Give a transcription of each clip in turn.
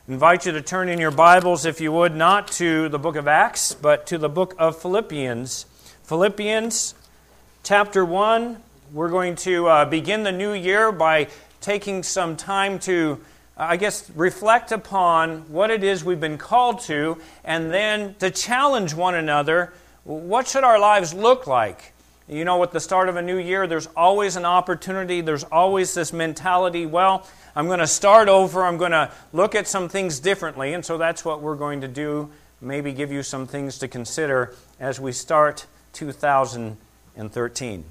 Invite you to turn in your Bibles, if you would, not to the book of Acts, but to the book of Philippians. Philippians chapter 1. We're going to begin the new year by taking some time to, reflect upon what it is we've been called to, and then to challenge one another. What should our lives look like? You know, with the start of a new year, there's always an opportunity. There's always this mentality, well, I'm going to start over. I'm going to look at some things differently. And so that's what we're going to do. Maybe give you some things to consider as we start 2013.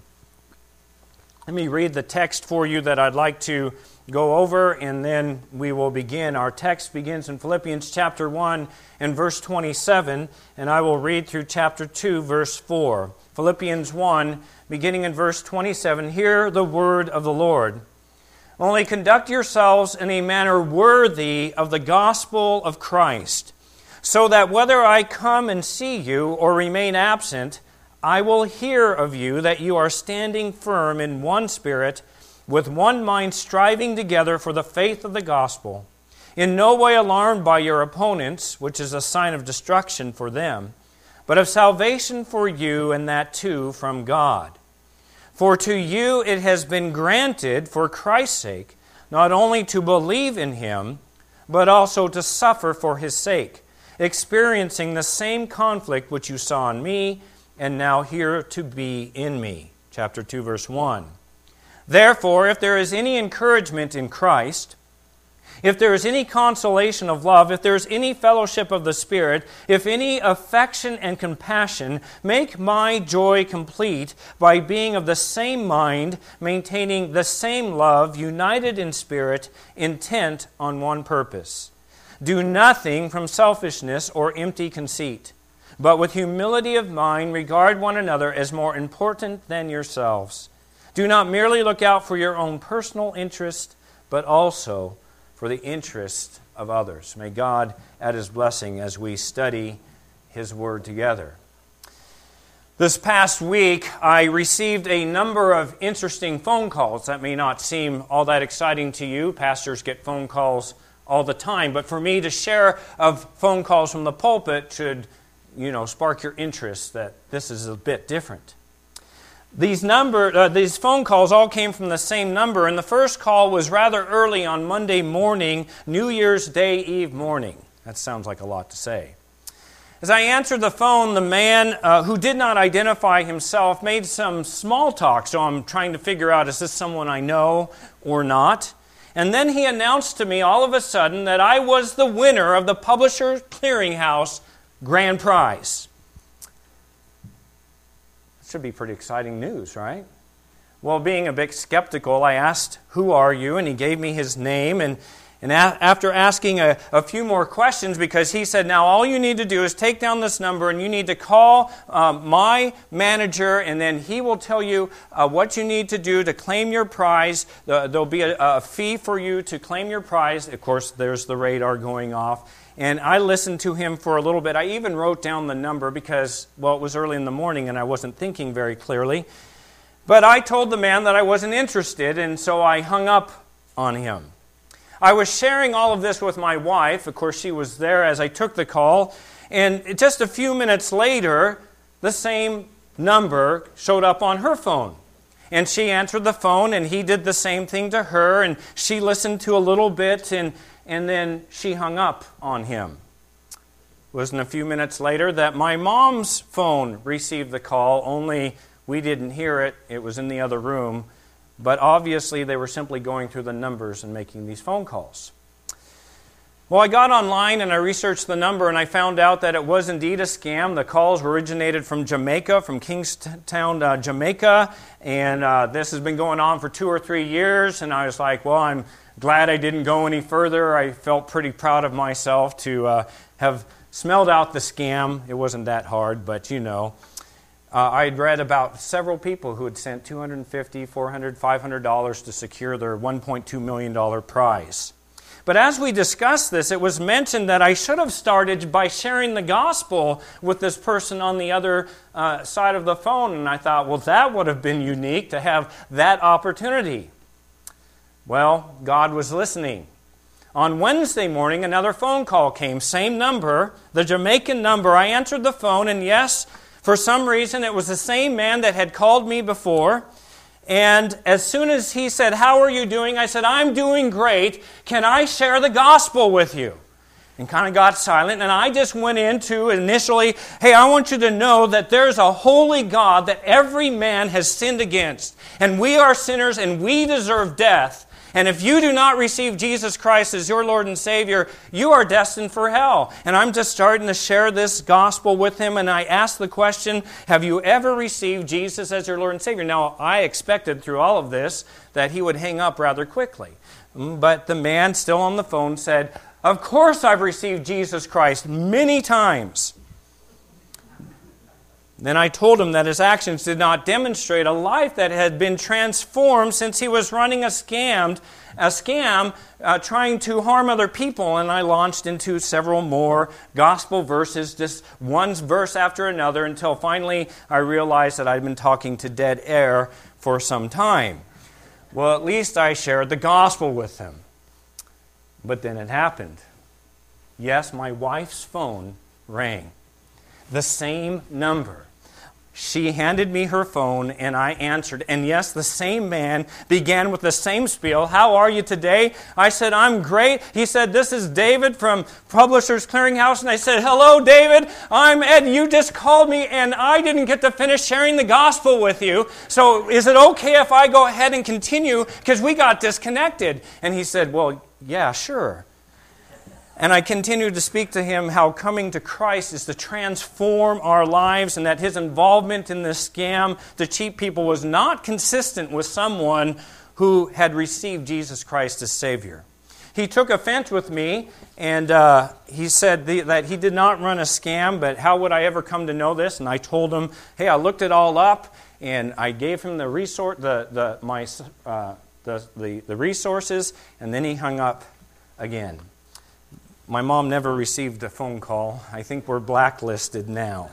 Let me read the text for you that I'd like to go over, and then we will begin. Our text begins in Philippians chapter 1 and verse 27, and I will read through chapter 2, verse 4. Philippians 1, beginning in verse 27, hear the word of the Lord. Only conduct yourselves in a manner worthy of the gospel of Christ, so that whether I come and see you or remain absent, I will hear of you that you are standing firm in one spirit, with one mind striving together for the faith of the gospel, in no way alarmed by your opponents, which is a sign of destruction for them, but of salvation for you, and that too from God. For to you it has been granted, for Christ's sake, not only to believe in Him, but also to suffer for His sake, experiencing the same conflict which you saw in me, and now hear to be in me. Chapter 2, verse 1. Therefore, if there is any encouragement in Christ, if there is any consolation of love, if there is any fellowship of the Spirit, if any affection and compassion, make my joy complete by being of the same mind, maintaining the same love, united in spirit, intent on one purpose. Do nothing from selfishness or empty conceit, but with humility of mind regard one another as more important than yourselves. Do not merely look out for your own personal interest, but also for the interest of others. May God add His blessing as we study His Word together. This past week, I received a number of interesting phone calls. That may not seem all that exciting to you. Pastors get phone calls all the time. But for me to share of phone calls from the pulpit should, spark your interest that this is a bit different. These phone calls all came from the same number, and the first call was rather early on Monday morning, New Year's Day Eve morning. That sounds like a lot to say. As I answered the phone, the man who did not identify himself made some small talk, so I'm trying to figure out, is this someone I know or not? And then he announced to me all of a sudden that I was the winner of the Publishers Clearinghouse Grand Prize. Should be pretty exciting news, right? Well, being a bit skeptical, I asked, "Who are you?" And he gave me his name. And after asking a few more questions, because he said, now all you need to do is take down this number and you need to call my manager, and then he will tell you what you need to do to claim your prize. There'll be a fee for you to claim your prize. Of course, there's the radar going off. And I listened to him for a little bit. I even wrote down the number because, it was early in the morning and I wasn't thinking very clearly. But I told the man that I wasn't interested, and so I hung up on him. I was sharing all of this with my wife. Of course, she was there as I took the call. And just a few minutes later, the same number showed up on her phone. And she answered the phone, and he did the same thing to her, and she listened to a little bit, and then she hung up on him. It wasn't a few minutes later that my mom's phone received the call, only we didn't hear it. It was in the other room. But obviously they were simply going through the numbers and making these phone calls. Well, I got online and I researched the number, and I found out that it was indeed a scam. The calls originated from Jamaica, from Kingstown, Jamaica, and this has been going on for 2 or 3 years, and I was like, well, I'm glad I didn't go any further. I felt pretty proud of myself to have smelled out the scam. It wasn't that hard, but I'd read about several people who had sent $250, $400, $500 to secure their $1.2 million prize. But as we discussed this, it was mentioned that I should have started by sharing the gospel with this person on the other side of the phone. And I thought, well, that would have been unique to have that opportunity. Well, God was listening. On Wednesday morning, another phone call came. Same number, the Jamaican number. I answered the phone, and yes, for some reason, it was the same man that had called me before. And as soon as he said, "How are you doing?" I said, "I'm doing great. Can I share the gospel with you?" And kind of got silent, and I just went into initially, "Hey, I want you to know that there's a holy God that every man has sinned against. And we are sinners, and we deserve death. And if you do not receive Jesus Christ as your Lord and Savior, you are destined for hell." And I'm just starting to share this gospel with him, and I asked the question, "Have you ever received Jesus as your Lord and Savior?" Now, I expected through all of this that he would hang up rather quickly. But the man still on the phone said, "Of course I've received Jesus Christ many times." Then I told him that his actions did not demonstrate a life that had been transformed since he was running a scam trying to harm other people. And I launched into several more gospel verses, just one verse after another, until finally I realized that I'd been talking to dead air for some time. Well, at least I shared the gospel with him. But then it happened. Yes, my wife's phone rang. The same number. She handed me her phone and I answered. And yes, the same man began with the same spiel. "How are you today?" I said, "I'm great." He said, "This is David from Publishers Clearinghouse." And I said, "Hello, David. I'm Ed. You just called me and I didn't get to finish sharing the gospel with you. So is it okay if I go ahead and continue? Because we got disconnected." And he said, "Well, yeah, sure." And I continued to speak to him how coming to Christ is to transform our lives, and that his involvement in this scam to cheat people was not consistent with someone who had received Jesus Christ as Savior. He took offense with me, and he said that he did not run a scam, but how would I ever come to know this? And I told him, "Hey, I looked it all up," and I gave him the resources, and then he hung up again. My mom never received a phone call. I think we're blacklisted now.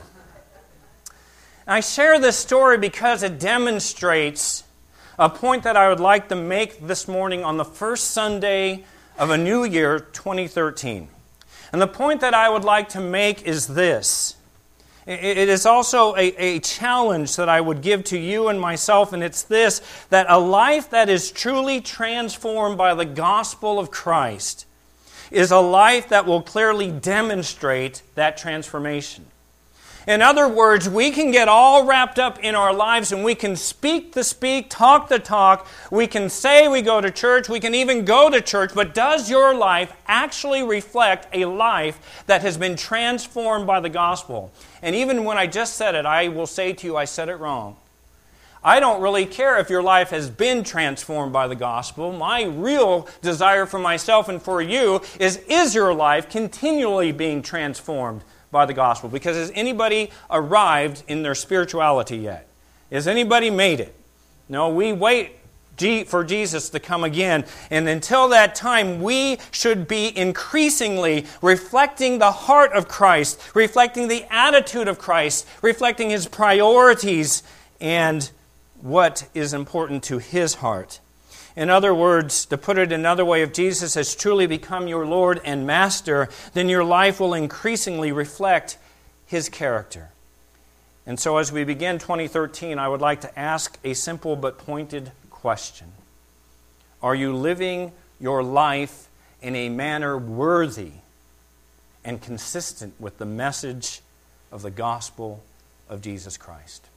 I share this story because it demonstrates a point that I would like to make this morning on the first Sunday of a new year, 2013. And the point that I would like to make is this. It is also a challenge that I would give to you and myself, and it's this, that a life that is truly transformed by the gospel of Christ is a life that will clearly demonstrate that transformation. In other words, we can get all wrapped up in our lives and we can speak the speak, talk the talk. We can say we go to church, we can even go to church, but does your life actually reflect a life that has been transformed by the gospel? And even when I just said it, I will say to you, I said it wrong. I don't really care if your life has been transformed by the gospel. My real desire for myself and for you is your life continually being transformed by the gospel? Because has anybody arrived in their spirituality yet? Has anybody made it? No, we wait for Jesus to come again. And until that time, we should be increasingly reflecting the heart of Christ, reflecting the attitude of Christ, reflecting His priorities and what is important to His heart. In other words, to put it another way, if Jesus has truly become your Lord and Master, then your life will increasingly reflect His character. And so as we begin 2013, I would like to ask a simple but pointed question. Are you living your life in a manner worthy and consistent with the message of the gospel of Jesus Christ?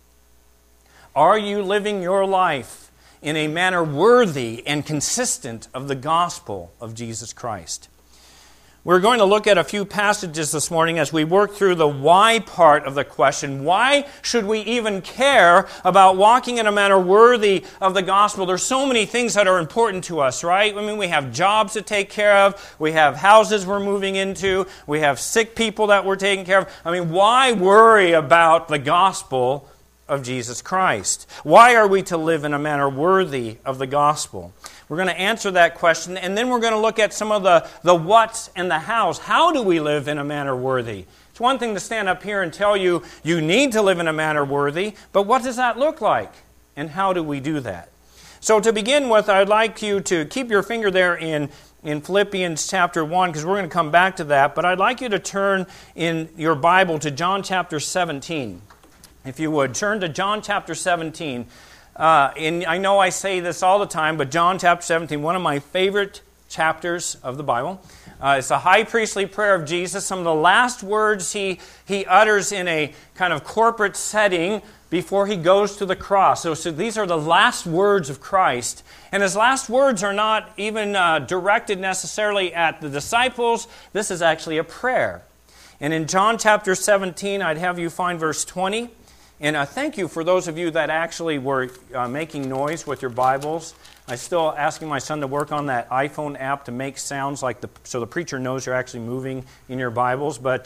Are you living your life in a manner worthy and consistent of the gospel of Jesus Christ? We're going to look at a few passages this morning as we work through the why part of the question. Why should we even care about walking in a manner worthy of the gospel? There's so many things that are important to us, right? I mean, we have jobs to take care of. We have houses we're moving into. We have sick people that we're taking care of. I mean, why worry about the gospel of Jesus Christ? Why are we to live in a manner worthy of the gospel? We're going to answer that question, and then we're going to look at some of the whats and the hows. How do we live in a manner worthy? It's one thing to stand up here and tell you you need to live in a manner worthy, but what does that look like? And how do we do that? So to begin with, I'd like you to keep your finger there in in Philippians chapter 1, because we're going to come back to that, but I'd like you to turn in your Bible to John chapter 17. If you would, turn to John chapter 17. I know I say this all the time, but John chapter 17, one of my favorite chapters of the Bible. It's the high priestly prayer of Jesus. Some of the last words he utters in a kind of corporate setting before he goes to the cross. So these are the last words of Christ. And his last words are not even directed necessarily at the disciples. This is actually a prayer. And in John chapter 17, I'd have you find verse 20. And thank you for those of you that actually were making noise with your Bibles. I'm still asking my son to work on that iPhone app to make sounds like so the preacher knows you're actually moving in your Bibles. But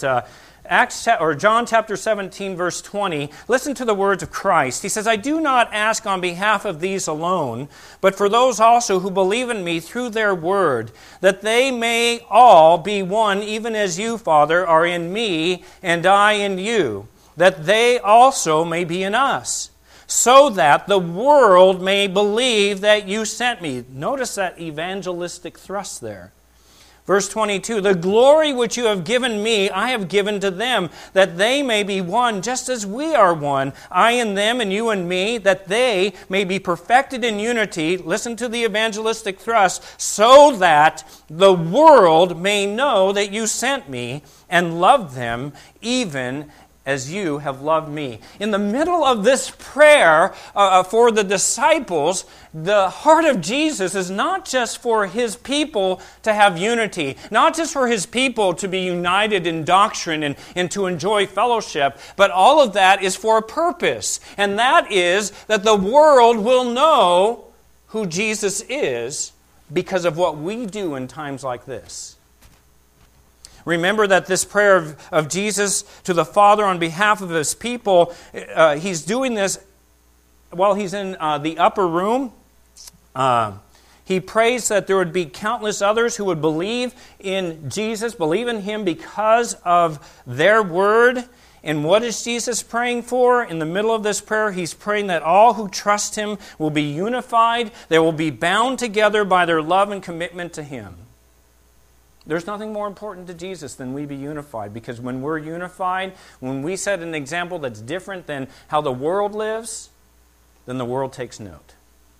John chapter 17, verse 20, listen to the words of Christ. He says, I do not ask on behalf of these alone, but for those also who believe in me through their word, that they may all be one, even as you, Father, are in me, and I in you, that they also may be in us, so that the world may believe that you sent me. Notice that evangelistic thrust there. Verse 22, the glory which you have given me, I have given to them, that they may be one, just as we are one, I and them and you and me, that they may be perfected in unity, listen to the evangelistic thrust, so that the world may know that you sent me and loved them even as you have loved me. In the middle of this prayer for the disciples, the heart of Jesus is not just for His people to have unity, not just for His people to be united in doctrine and to enjoy fellowship, but all of that is for a purpose. And that is that the world will know who Jesus is because of what we do in times like this. Remember that this prayer of Jesus to the Father on behalf of His people, He's doing this while He's in the upper room. He prays that there would be countless others who would believe in Jesus, believe in Him because of their word. And what is Jesus praying for? In the middle of this prayer, He's praying that all who trust Him will be unified. They will be bound together by their love and commitment to Him. There's nothing more important to Jesus than we be unified, because when we're unified, when we set an example that's different than how the world lives, then the world takes note.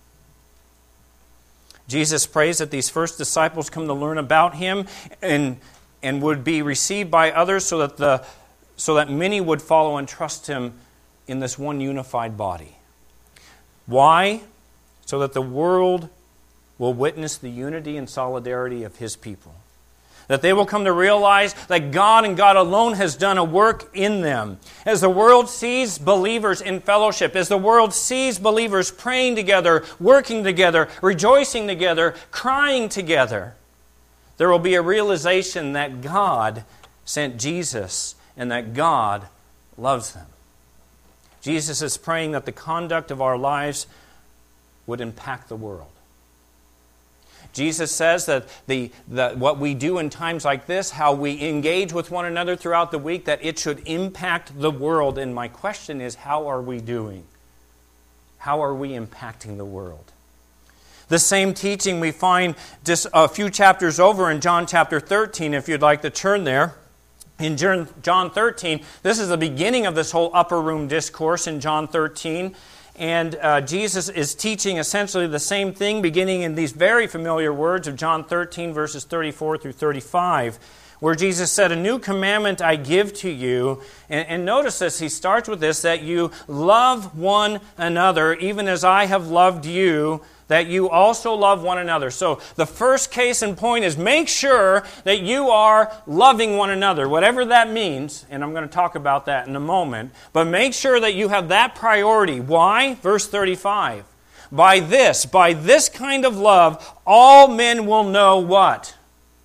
Jesus prays that these first disciples come to learn about Him and would be received by others so that many would follow and trust Him in this one unified body. Why? So that the world will witness the unity and solidarity of His people. That they will come to realize that God and God alone has done a work in them. As the world sees believers in fellowship, as the world sees believers praying together, working together, rejoicing together, crying together, there will be a realization that God sent Jesus and that God loves them. Jesus is praying that the conduct of our lives would impact the world. Jesus says that what we do in times like this, how we engage with one another throughout the week, that it should impact the world. And my question is, how are we doing? How are we impacting the world? The same teaching we find just a few chapters over in John chapter 13, if you'd like to turn there. In John 13, this is the beginning of this whole upper room discourse in John 13. And Jesus is teaching essentially the same thing, beginning in these very familiar words of John 13, verses 34 through 35, where Jesus said, a new commandment I give to you. And notice this, he starts with this, that you love one another, even as I have loved you, that you also love one another. So the first case in point is make sure that you are loving one another, whatever that means, and I'm going to talk about that in a moment. But make sure that you have that priority. Why? Verse 35. By this kind of love, all men will know what?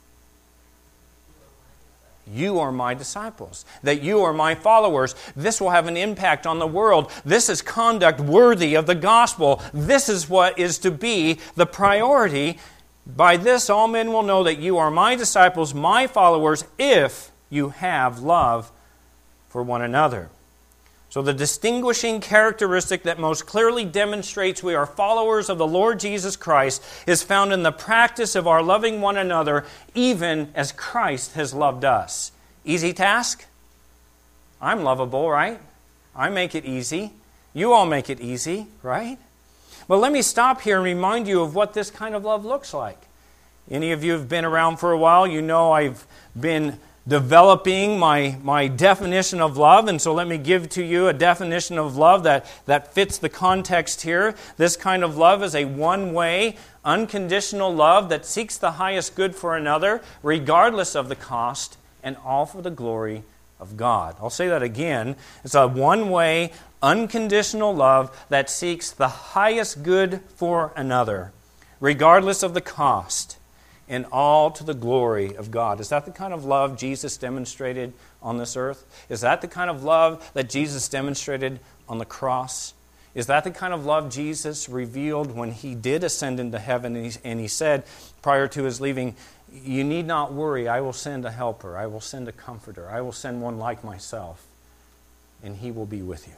You are my disciples, that you are my followers. This will have an impact on the world. This is conduct worthy of the gospel. This is what is to be the priority. By this, all men will know that you are my disciples, my followers, if you have love for one another. So the distinguishing characteristic that most clearly demonstrates we are followers of the Lord Jesus Christ is found in the practice of our loving one another, even as Christ has loved us. Easy task? I'm lovable, right? I make it easy. You all make it easy, right? Well, let me stop here and remind you of what this kind of love looks like. Any of you have been around for a while, you know I've been developing my definition of love, and so let me give to you a definition of love that fits the context here. This kind of love is a one-way, unconditional love that seeks the highest good for another, regardless of the cost, and all for the glory of God. I'll say that again. It's a one-way, unconditional love that seeks the highest good for another, regardless of the cost, and all to the glory of God. Is that the kind of love Jesus demonstrated on this earth? Is that the kind of love that Jesus demonstrated on the cross? Is that the kind of love Jesus revealed when He did ascend into heaven and He said prior to His leaving, "You need not worry, I will send a helper, I will send a comforter, I will send one like myself, and He will be with you."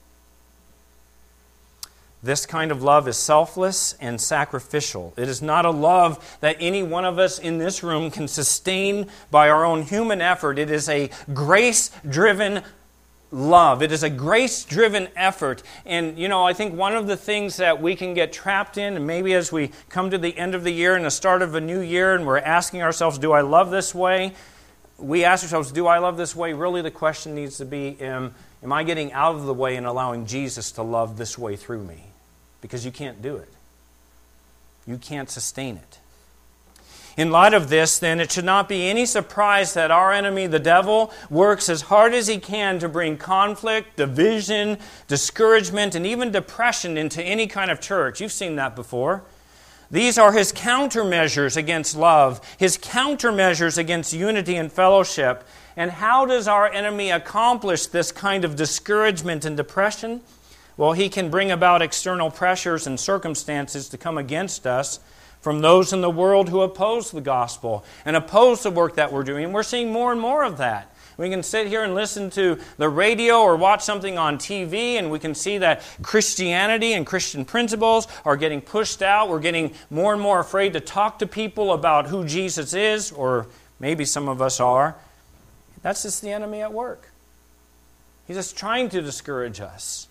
This kind of love is selfless and sacrificial. It is not a love that any one of us in this room can sustain by our own human effort. It is a grace-driven love. It is a grace-driven effort. And, I think one of the things that we can get trapped in, and maybe as we come to the end of the year and the start of a new year, and we're asking ourselves, do I love this way? We ask ourselves, do I love this way? Really, the question needs to be, am I getting out of the way and allowing Jesus to love this way through me? Because you can't do it. You can't sustain it. In light of this, then, it should not be any surprise that our enemy, the devil, works as hard as he can to bring conflict, division, discouragement, and even depression into any kind of church. You've seen that before. These are his countermeasures against love, his countermeasures against unity and fellowship. And how does our enemy accomplish this kind of discouragement and depression? Well, he can bring about external pressures and circumstances to come against us from those in the world who oppose the gospel and oppose the work that we're doing. And we're seeing more and more of that. We can sit here and listen to the radio or watch something on TV, and we can see that Christianity and Christian principles are getting pushed out. We're getting more and more afraid to talk to people about who Jesus is, or maybe some of us are. That's just the enemy at work. He's just trying to discourage us.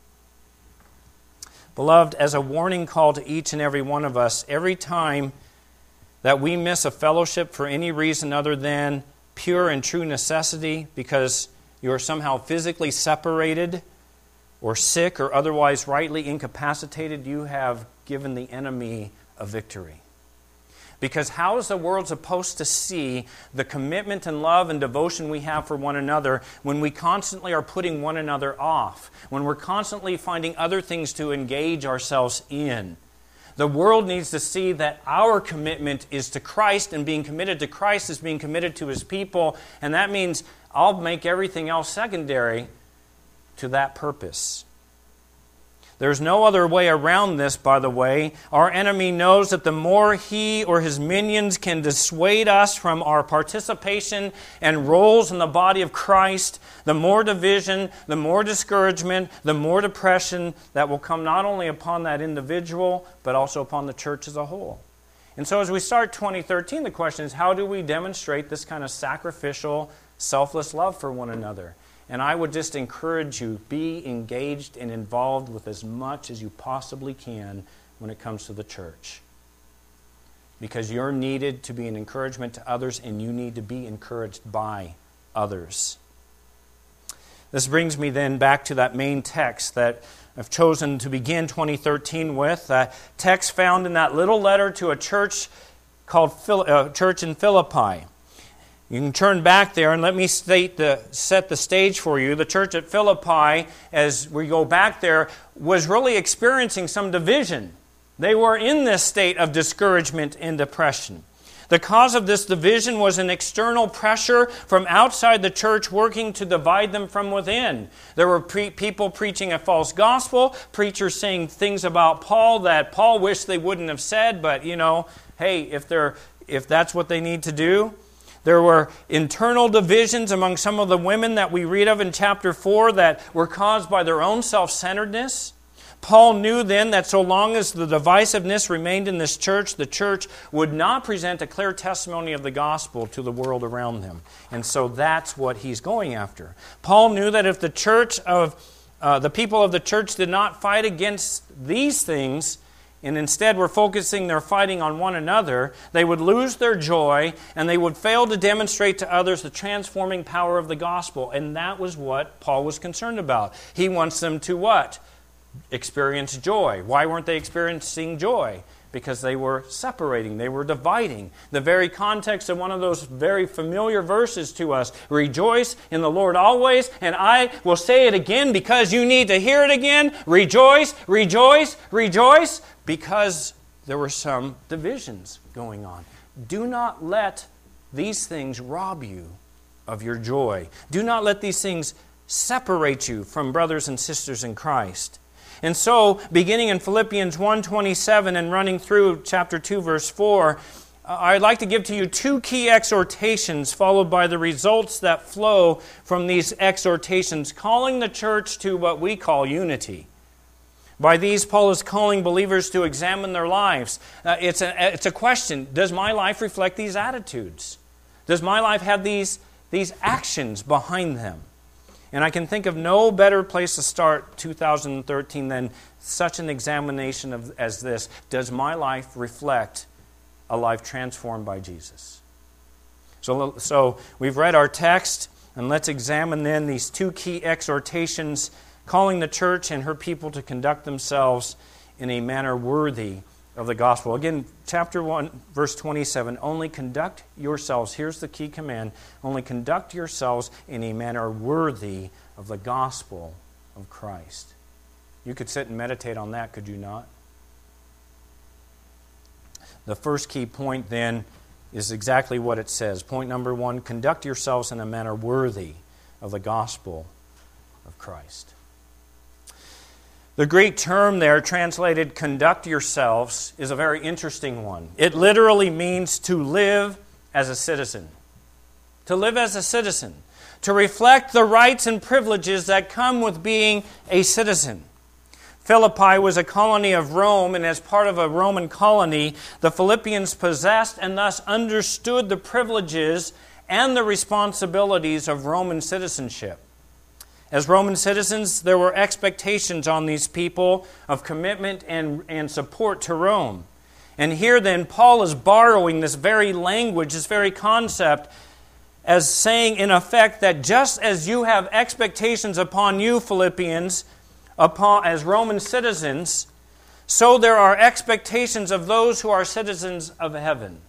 Beloved, as a warning call to each and every one of us, every time that we miss a fellowship for any reason other than pure and true necessity, because you are somehow physically separated or sick or otherwise rightly incapacitated, you have given the enemy a victory. Because how is the world supposed to see the commitment and love and devotion we have for one another when we constantly are putting one another off, when we're constantly finding other things to engage ourselves in? The world needs to see that our commitment is to Christ, and being committed to Christ is being committed to His people, and that means I'll make everything else secondary to that purpose. There's no other way around this, by the way. Our enemy knows that the more he or his minions can dissuade us from our participation and roles in the body of Christ, the more division, the more discouragement, the more depression that will come not only upon that individual, but also upon the church as a whole. And so as we start 2013, the question is, how do we demonstrate this kind of sacrificial, selfless love for one another? And I would just encourage you, be engaged and involved with as much as you possibly can when it comes to the church. Because you're needed to be an encouragement to others, and you need to be encouraged by others. This brings me then back to that main text that I've chosen to begin 2013 with. That text found in that little letter to a church called church in Philippi. You can turn back there and let me set the stage for you. The church at Philippi, as we go back there, was really experiencing some division. They were in this state of discouragement and depression. The cause of this division was an external pressure from outside the church working to divide them from within. There were people preaching a false gospel, preachers saying things about Paul that Paul wished they wouldn't have said, but hey, if that's what they need to do. There were internal divisions among some of the women that we read of in chapter 4 that were caused by their own self-centeredness. Paul knew then that so long as the divisiveness remained in this church, the church would not present a clear testimony of the gospel to the world around them. And so that's what he's going after. Paul knew that if the people of the church did not fight against these things, and instead were focusing their fighting on one another, they would lose their joy and they would fail to demonstrate to others the transforming power of the gospel. And that was what Paul was concerned about. He wants them to what? Experience joy. Why weren't they experiencing joy? Because they were separating, they were dividing. The very context of one of those very familiar verses to us, rejoice in the Lord always, and I will say it again because you need to hear it again. Rejoice, rejoice, rejoice, because there were some divisions going on. Do not let these things rob you of your joy. Do not let these things separate you from brothers and sisters in Christ. And so, beginning in Philippians 1:27 and running through chapter 2, verse 4, I'd like to give to you two key exhortations followed by the results that flow from these exhortations, calling the church to what we call unity. By these, Paul is calling believers to examine their lives. It's a question. Does my life reflect these attitudes? Does my life have these actions behind them? And I can think of no better place to start 2013 than such an examination as this. Does my life reflect a life transformed by Jesus? So we've read our text, and let's examine then these two key exhortations, calling the church and her people to conduct themselves in a manner worthy of the gospel. Again, chapter 1, verse 27, only conduct yourselves, here's the key command, only conduct yourselves in a manner worthy of the gospel of Christ. You could sit and meditate on that, could you not? The first key point then is exactly what it says. Point number 1, conduct yourselves in a manner worthy of the gospel of Christ. The Greek term there, translated conduct yourselves, is a very interesting one. It literally means to live as a citizen. To live as a citizen. To reflect the rights and privileges that come with being a citizen. Philippi was a colony of Rome, and as part of a Roman colony, the Philippians possessed and thus understood the privileges and the responsibilities of Roman citizenship. As Roman citizens, there were expectations on these people of commitment and support to Rome. And here then, Paul is borrowing this very language, this very concept, as saying in effect that just as you have expectations upon you, Philippians, as Roman citizens, so there are expectations of those who are citizens of heaven.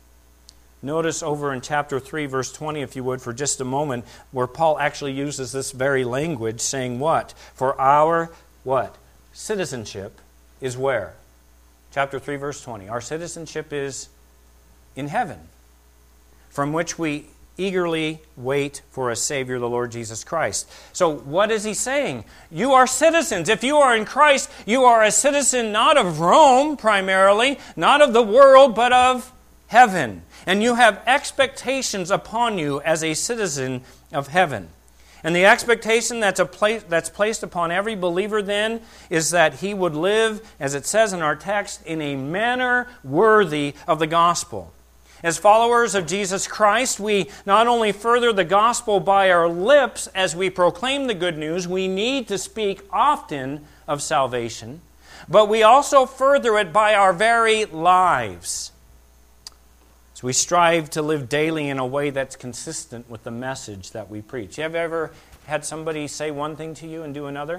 Notice over in chapter 3, verse 20, if you would, for just a moment, where Paul actually uses this very language, saying what? For our, what? Citizenship is where? Chapter 3, verse 20. Our citizenship is in heaven, from which we eagerly wait for a Savior, the Lord Jesus Christ. So what is he saying? You are citizens. If you are in Christ, you are a citizen not of Rome primarily, not of the world, but of heaven. And you have expectations upon you as a citizen of heaven. And the expectation that's placed upon every believer then is that he would live, as it says in our text, in a manner worthy of the gospel. As followers of Jesus Christ, we not only further the gospel by our lips as we proclaim the good news, we need to speak often of salvation, but we also further it by our very lives. So we strive to live daily in a way that's consistent with the message that we preach. Have you ever had somebody say one thing to you and do another?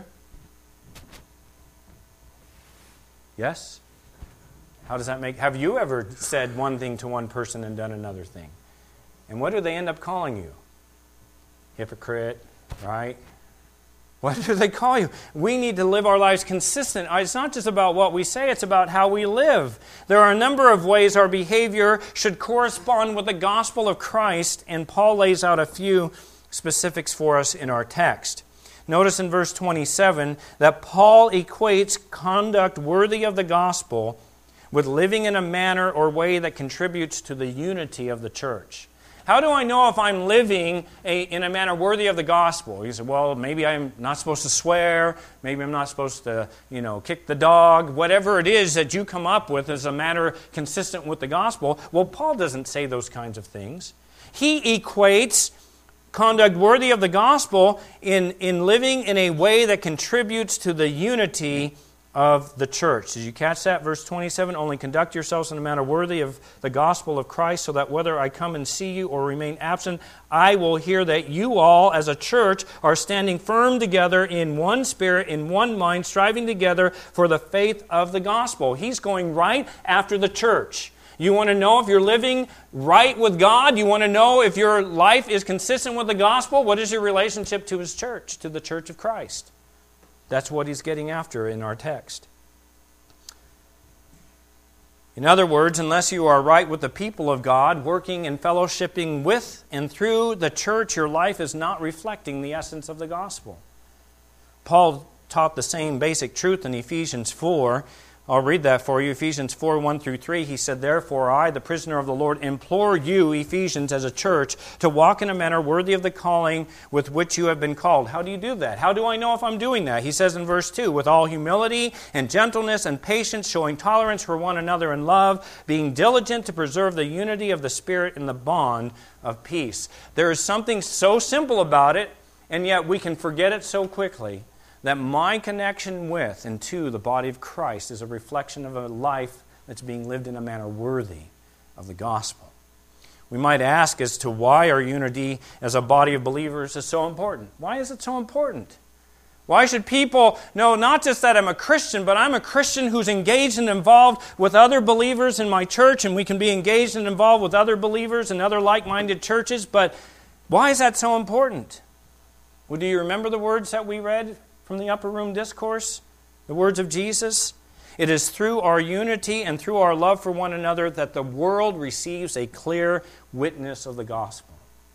Yes? How does that make... Have you ever said one thing to one person and done another thing? And what do they end up calling you? Hypocrite, right? What do they call you? We need to live our lives consistent. It's not just about what we say, it's about how we live. There are a number of ways our behavior should correspond with the gospel of Christ, and Paul lays out a few specifics for us in our text. Notice in verse 27 that Paul equates conduct worthy of the gospel with living in a manner or way that contributes to the unity of the church. How do I know if I'm living in a manner worthy of the gospel? You say, well, maybe I'm not supposed to swear. Maybe I'm not supposed to, kick the dog. Whatever it is that you come up with as a matter consistent with the gospel. Well, Paul doesn't say those kinds of things. He equates conduct worthy of the gospel in living in a way that contributes to the unity of the church. Did you catch that? Verse 27, only conduct yourselves in a manner worthy of the gospel of Christ, so that whether I come and see you or remain absent, I will hear that you all, as a church, are standing firm together in one spirit, in one mind, striving together for the faith of the gospel. He's going right after the church. You want to know if you're living right with God? You want to know if your life is consistent with the gospel? What is your relationship to His church, to the church of Christ? That's what he's getting after in our text. In other words, unless you are right with the people of God, working and fellowshipping with and through the church, your life is not reflecting the essence of the gospel. Paul taught the same basic truth in Ephesians 4. I'll read that for you. Ephesians 4, 1 through 3. He said, therefore I, the prisoner of the Lord, implore you, Ephesians, as a church, to walk in a manner worthy of the calling with which you have been called. How do you do that? How do I know if I'm doing that? He says in verse 2, with all humility and gentleness and patience, showing tolerance for one another in love, being diligent to preserve the unity of the Spirit in the bond of peace. There is something so simple about it, and yet we can forget it so quickly. That my connection with and to the body of Christ is a reflection of a life that's being lived in a manner worthy of the gospel. We might ask as to why our unity as a body of believers is so important. Why is it so important? Why should people know not just that I'm a Christian, but I'm a Christian who's engaged and involved with other believers in my church, and we can be engaged and involved with other believers in other like-minded churches, but why is that so important? Well, do you remember the words that we read from the Upper Room Discourse? The words of Jesus? It is through our unity and through our love for one another that the world receives a clear witness of the gospel.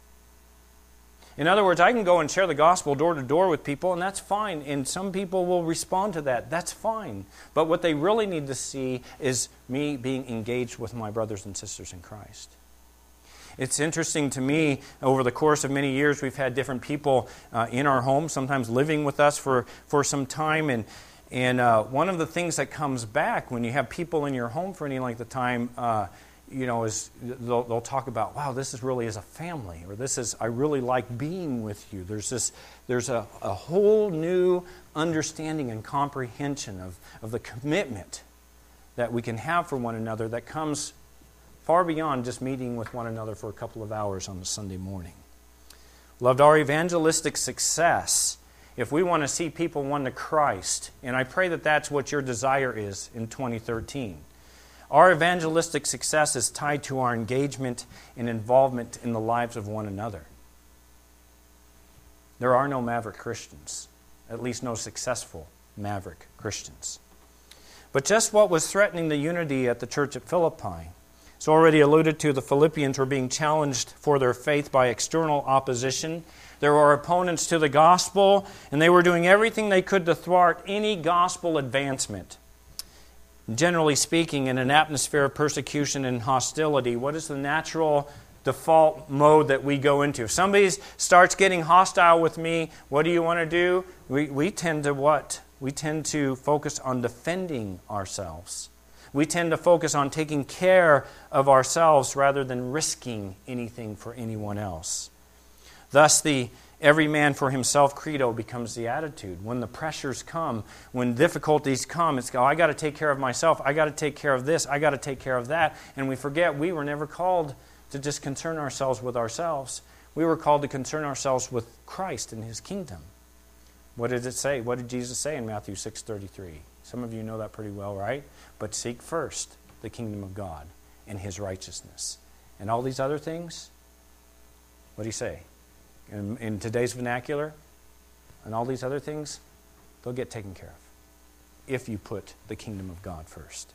In other words, I can go and share the gospel door to door with people, and that's fine. And some people will respond to that. That's fine. But what they really need to see is me being engaged with my brothers and sisters in Christ. It's interesting to me, over the course of many years, we've had different people in our home, sometimes living with us for some time. And one of the things that comes back when you have people in your home for any length of time, is they'll talk about, wow, this is really as a family, or this is, I really like being with you. There's a whole new understanding and comprehension of the commitment that we can have for one another that comes far beyond just meeting with one another for a couple of hours on a Sunday morning. Loved, our evangelistic success, if we want to see people won to Christ, and I pray that that's what your desire is in 2013, our evangelistic success is tied to our engagement and involvement in the lives of one another. There are no maverick Christians, at least no successful maverick Christians. But just what was threatening the unity at the church at Philippi? It's already alluded to, the Philippians were being challenged for their faith by external opposition. There were opponents to the gospel, and they were doing everything they could to thwart any gospel advancement. Generally speaking, in an atmosphere of persecution and hostility, what is the natural default mode that we go into? If somebody starts getting hostile with me, what do you want to do? We tend to what? We tend to focus on defending ourselves. We tend to focus on taking care of ourselves rather than risking anything for anyone else. Thus, the every man for himself credo becomes the attitude. When the pressures come, when difficulties come, it's, I got to take care of myself. I got to take care of this. I got to take care of that. And we forget we were never called to just concern ourselves with ourselves. We were called to concern ourselves with Christ and His kingdom. What did it say? What did Jesus say in Matthew 6:33? Some of you know that pretty well, right? But seek first the kingdom of God and His righteousness. And all these other things, what did He say? In today's vernacular, and all these other things, they'll get taken care of if you put the kingdom of God first.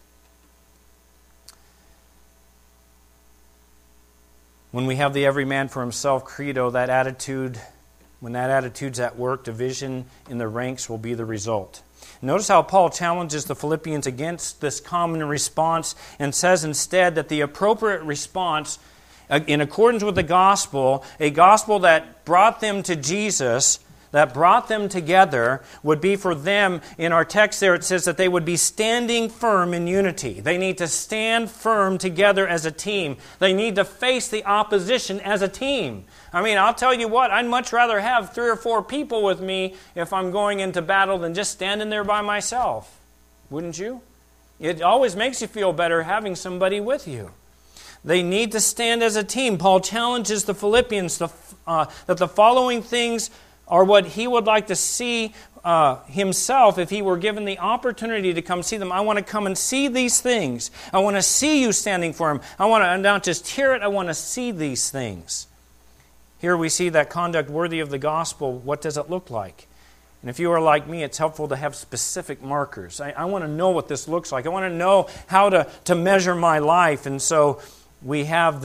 When we have the every man for himself credo, that attitude, when that attitude's at work, division in the ranks will be the result. Notice how Paul challenges the Philippians against this common response and says instead that the appropriate response in accordance with the gospel, a gospel that brought them to Jesus, that brought them together, would be for them, in our text there it says that they would be standing firm in unity. They need to stand firm together as a team. They need to face the opposition as a team. I mean, I'll tell you what, I'd much rather have 3 or 4 people with me if I'm going into battle than just standing there by myself. Wouldn't you? It always makes you feel better having somebody with you. They need to stand as a team. Paul challenges the Philippians that the following things are what he would like to see himself if he were given the opportunity to come see them. I want to come and see these things. I want to see you standing for Him. I want to not just hear it, I want to see these things. Here we see that conduct worthy of the gospel. What does it look like? And if you are like me, it's helpful to have specific markers. I want to know what this looks like. I want to know how to measure my life. And so we have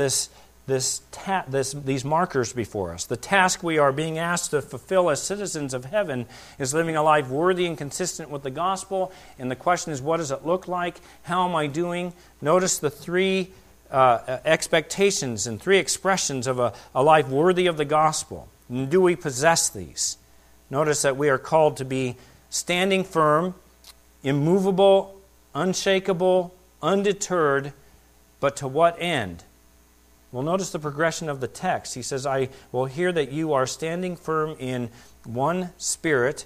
these markers before us. The task we are being asked to fulfill as citizens of heaven is living a life worthy and consistent with the gospel. And the question is, what does it look like? How am I doing? Notice the 3 expectations and 3 expressions of a life worthy of the gospel. And do we possess these? Notice that we are called to be standing firm, immovable, unshakable, undeterred, but to what end? Well, notice the progression of the text. He says, I will hear that you are standing firm in one spirit.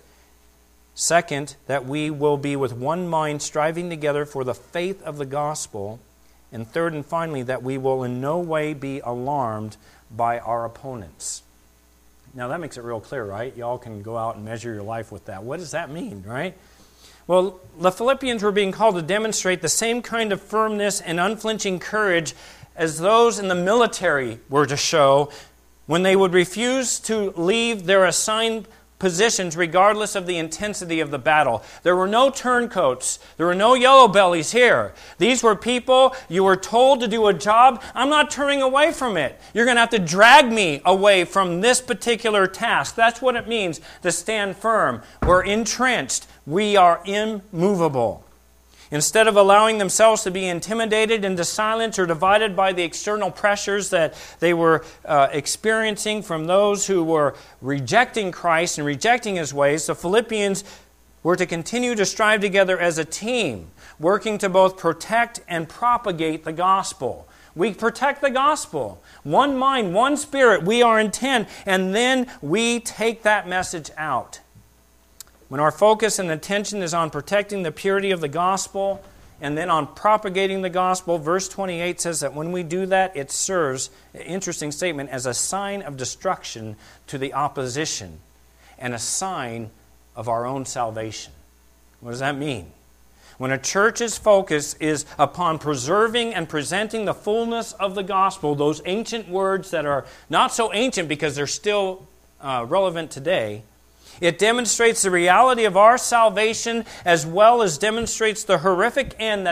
Second, that we will be with one mind striving together for the faith of the gospel. And third and finally, that we will in no way be alarmed by our opponents. Now that makes it real clear, right? Y'all can go out and measure your life with that. What does that mean, right? Well, the Philippians were being called to demonstrate the same kind of firmness and unflinching courage as those in the military were to show when they would refuse to leave their assigned positions regardless of the intensity of the battle. There were no turncoats. There were no yellow bellies here. These were people, you were told to do a job. I'm not turning away from it. You're going to have to drag me away from this particular task. That's what it means to stand firm. We're entrenched. We are immovable. Instead of allowing themselves to be intimidated into silence or divided by the external pressures that they were experiencing from those who were rejecting Christ and rejecting His ways, the Philippians were to continue to strive together as a team, working to both protect and propagate the gospel. We protect the gospel. One mind, one spirit, we are intent, and then we take that message out. When our focus and attention is on protecting the purity of the gospel and then on propagating the gospel, verse 28 says that when we do that, it serves, an interesting statement, as a sign of destruction to the opposition and a sign of our own salvation. What does that mean? When a church's focus is upon preserving and presenting the fullness of the gospel, those ancient words that are not so ancient because they're still relevant today, it demonstrates the reality of our salvation as well as demonstrates the horrific end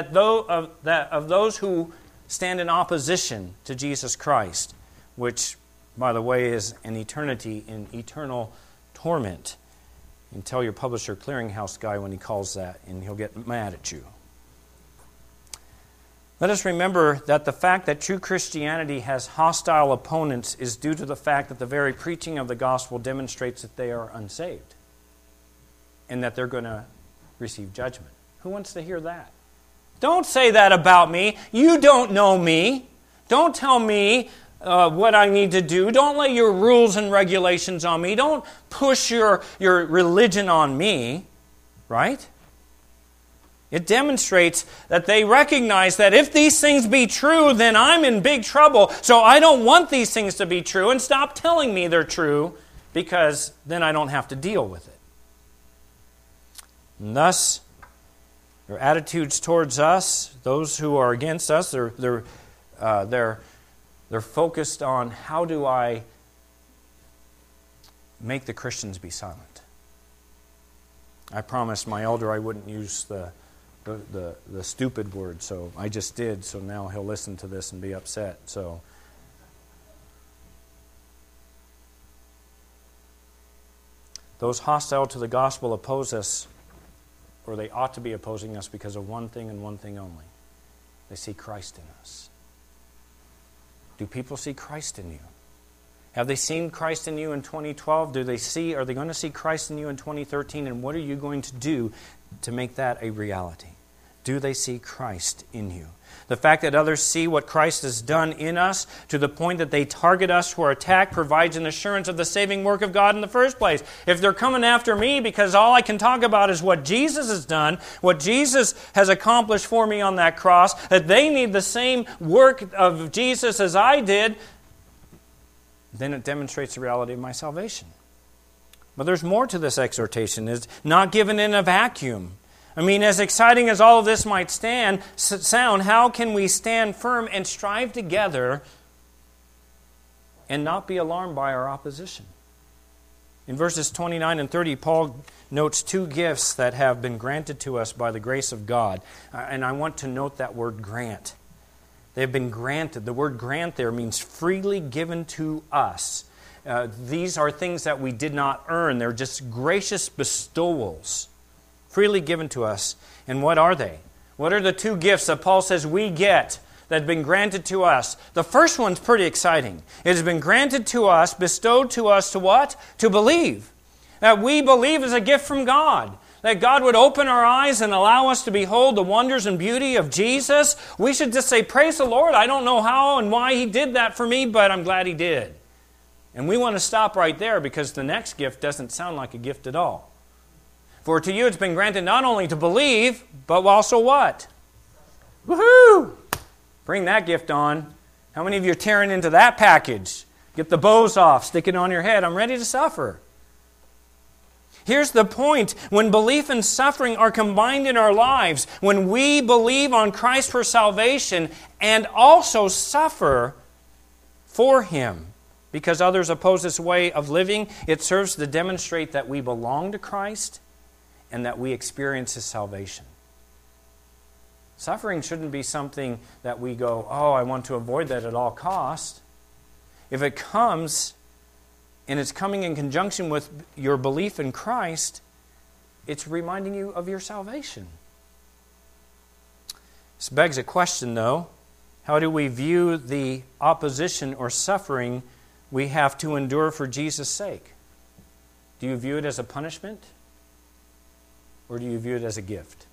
of those who stand in opposition to Jesus Christ, which, by the way, is an eternity in eternal torment. You can tell your publisher clearinghouse guy when he calls that, and he'll get mad at you. Let us remember that the fact that true Christianity has hostile opponents is due to the fact that the very preaching of the gospel demonstrates that they are unsaved and that they're going to receive judgment. Who wants to hear that? Don't say that about me. You don't know me. Don't tell me what I need to do. Don't lay your rules and regulations on me. Don't push your religion on me, right? It demonstrates that they recognize that if these things be true, then I'm in big trouble. So I don't want these things to be true, and stop telling me they're true, because then I don't have to deal with it. And thus, their attitudes towards us, those who are against us, they're focused on how do I make the Christians be silent. I promised my elder I wouldn't use the stupid word, so I just did, so now he'll listen to this and be upset. So those hostile to the gospel oppose us, or they ought to be opposing us because of one thing and one thing only. They see Christ in us. Do people see Christ in you? Have they seen Christ in you in 2012? Are they going to see Christ in you in 2013? And what are you going to do to make that a reality? Do they see Christ in you? The fact that others see what Christ has done in us to the point that they target us for attack provides an assurance of the saving work of God in the first place. If they're coming after me because all I can talk about is what Jesus has done, what Jesus has accomplished for me on that cross, that they need the same work of Jesus as I did, then it demonstrates the reality of my salvation. But there's more to this exhortation. It's not given in a vacuum. I mean, as exciting as all of this might sound, how can we stand firm and strive together and not be alarmed by our opposition? In verses 29 and 30, Paul notes two gifts that have been granted to us by the grace of God. And I want to note that word grant. They have been granted. The word grant there means freely given to us. These are things that we did not earn. They're just gracious bestowals. Freely given to us. And what are they? What are the two gifts that Paul says we get that have been granted to us? The first one's pretty exciting. It has been granted to us, bestowed to us to what? To believe. That we believe is a gift from God. That God would open our eyes and allow us to behold the wonders and beauty of Jesus. We should just say, praise the Lord. I don't know how and why He did that for me, but I'm glad He did. And we want to stop right there because the next gift doesn't sound like a gift at all. For to you it's been granted not only to believe, but also what? Woohoo! Bring that gift on. How many of you are tearing into that package? Get the bows off, stick it on your head. I'm ready to suffer. Here's the point. When belief and suffering are combined in our lives, when we believe on Christ for salvation and also suffer for Him because others oppose this way of living, it serves to demonstrate that we belong to Christ and that we experience His salvation. Suffering shouldn't be something that we go, oh, I want to avoid that at all costs. If it comes, and it's coming in conjunction with your belief in Christ, it's reminding you of your salvation. This begs a question, though. How do we view the opposition or suffering we have to endure for Jesus' sake? Do you view it as a punishment? Or do you view it as a gift?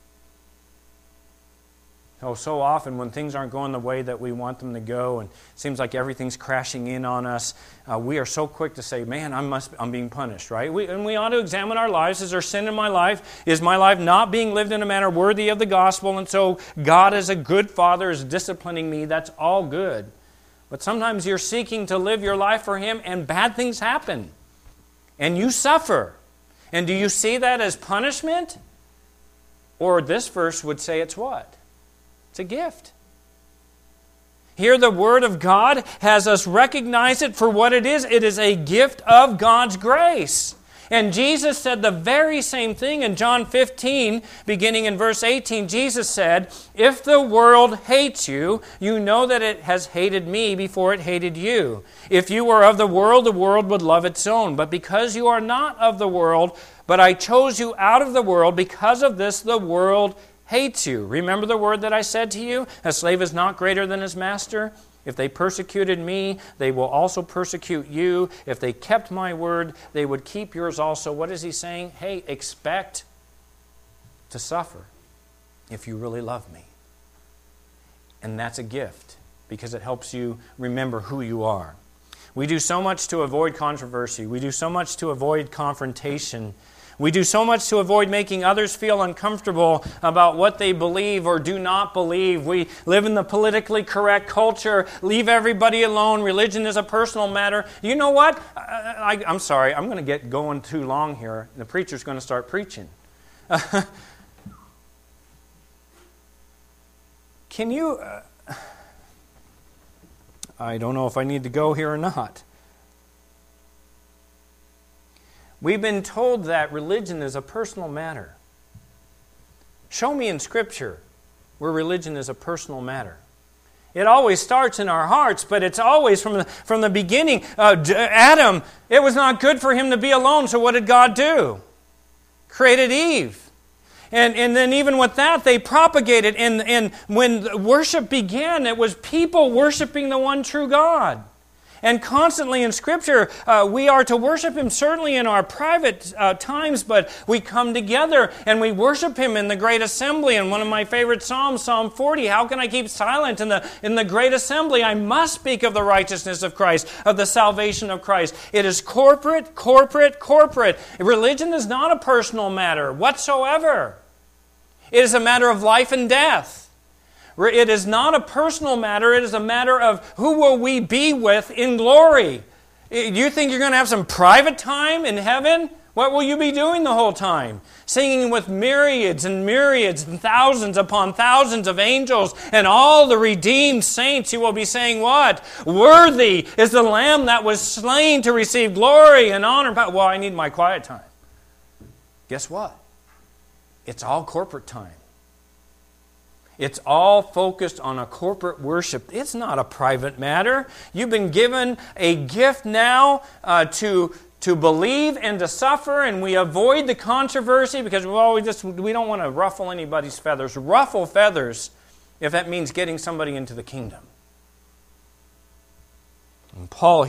So often when things aren't going the way that we want them to go and it seems like everything's crashing in on us, we are so quick to say, man, I'm being punished, right? And we ought to examine our lives. Is there sin in my life? Is my life not being lived in a manner worthy of the gospel? And so God as a good Father is disciplining me. That's all good. But sometimes you're seeking to live your life for Him and bad things happen. And you suffer. And do you see that as punishment? Or this verse would say it's what? It's a gift. Here the Word of God has us recognize it for what it is. It is a gift of God's grace. And Jesus said the very same thing in John 15, beginning in verse 18. Jesus said, if the world hates you, you know that it has hated me before it hated you. If you were of the world would love its own. But because you are not of the world, but I chose you out of the world, because of this the world hates you. Remember the word that I said to you? A slave is not greater than his master. If they persecuted me, they will also persecute you. If they kept my word, they would keep yours also. What is he saying? Hey, expect to suffer if you really love me. And that's a gift because it helps you remember who you are. We do so much to avoid controversy. We do so much to avoid confrontation. We do so much to avoid making others feel uncomfortable about what they believe or do not believe. We live in the politically correct culture. Leave everybody alone. Religion is a personal matter. You know what? I'm sorry. I'm going to get going too long here. The preacher's going to start preaching. Can you... I don't know if I need to go here or not. We've been told that religion is a personal matter. Show me in Scripture where religion is a personal matter. It always starts in our hearts, but it's always from the beginning. Adam, it was not good for him to be alone, so what did God do? Created Eve. And then even with that, they propagated. And when worship began, it was people worshiping the one true God. And constantly in Scripture, we are to worship Him certainly in our private times, but we come together and we worship Him in the great assembly. And one of my favorite Psalms, Psalm 40, how can I keep silent in the great assembly? I must speak of the righteousness of Christ, of the salvation of Christ. It is corporate, corporate, corporate. Religion is not a personal matter whatsoever. It is a matter of life and death. It is not a personal matter. It is a matter of who will we be with in glory. You think you're going to have some private time in heaven? What will you be doing the whole time? Singing with myriads and myriads and thousands upon thousands of angels and all the redeemed saints. You will be saying what? Worthy is the Lamb that was slain to receive glory and honor. Well, I need my quiet time. Guess what? It's all corporate time. It's all focused on a corporate worship. It's not a private matter. You've been given a gift now to believe and to suffer, and we avoid the controversy because we don't want to ruffle anybody's feathers. Ruffle feathers if that means getting somebody into the kingdom. And Paul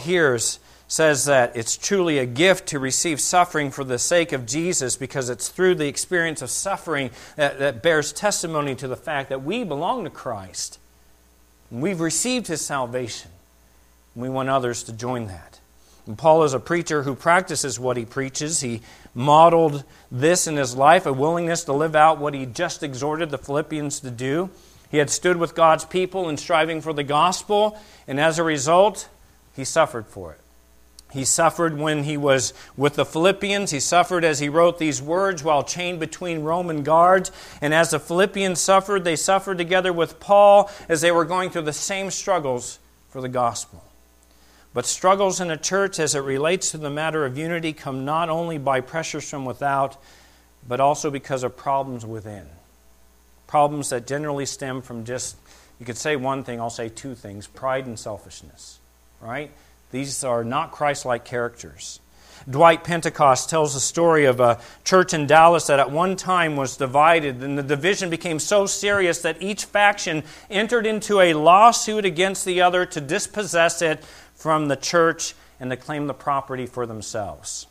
says that it's truly a gift to receive suffering for the sake of Jesus, because it's through the experience of suffering that bears testimony to the fact that we belong to Christ. And we've received His salvation. And we want others to join that. And Paul is a preacher who practices what he preaches. He modeled this in his life, a willingness to live out what he just exhorted the Philippians to do. He had stood with God's people in striving for the gospel, and as a result, he suffered for it. He suffered when he was with the Philippians. He suffered as he wrote these words while chained between Roman guards. And as the Philippians suffered, they suffered together with Paul as they were going through the same struggles for the gospel. But struggles in a church as it relates to the matter of unity come not only by pressures from without, but also because of problems within. Problems that generally stem from just, you could say one thing, I'll say two things: pride and selfishness, right? These are not Christ-like characters. Dwight Pentecost tells the story of a church in Dallas that at one time was divided, and the division became so serious that each faction entered into a lawsuit against the other to dispossess it from the church and to claim the property for themselves.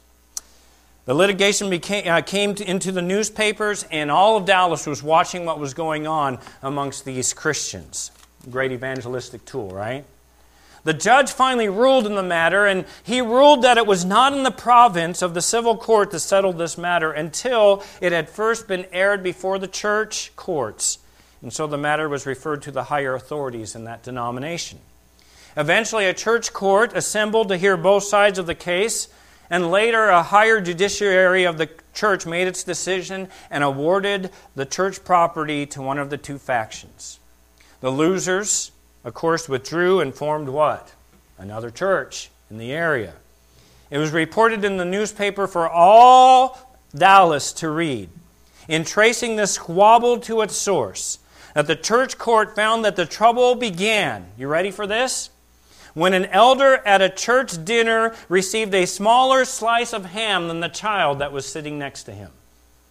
The litigation came into the newspapers, and all of Dallas was watching what was going on amongst these Christians. Great evangelistic tool, right? The judge finally ruled in the matter, and he ruled that it was not in the province of the civil court to settle this matter until it had first been aired before the church courts. And so the matter was referred to the higher authorities in that denomination. Eventually, a church court assembled to hear both sides of the case, and later a higher judiciary of the church made its decision and awarded the church property to one of the two factions. The losers, of course, withdrew and formed what? Another church in the area. It was reported in the newspaper for all Dallas to read. In tracing this squabble to its source, that the church court found that the trouble began, you ready for this? When an elder at a church dinner received a smaller slice of ham than the child that was sitting next to him.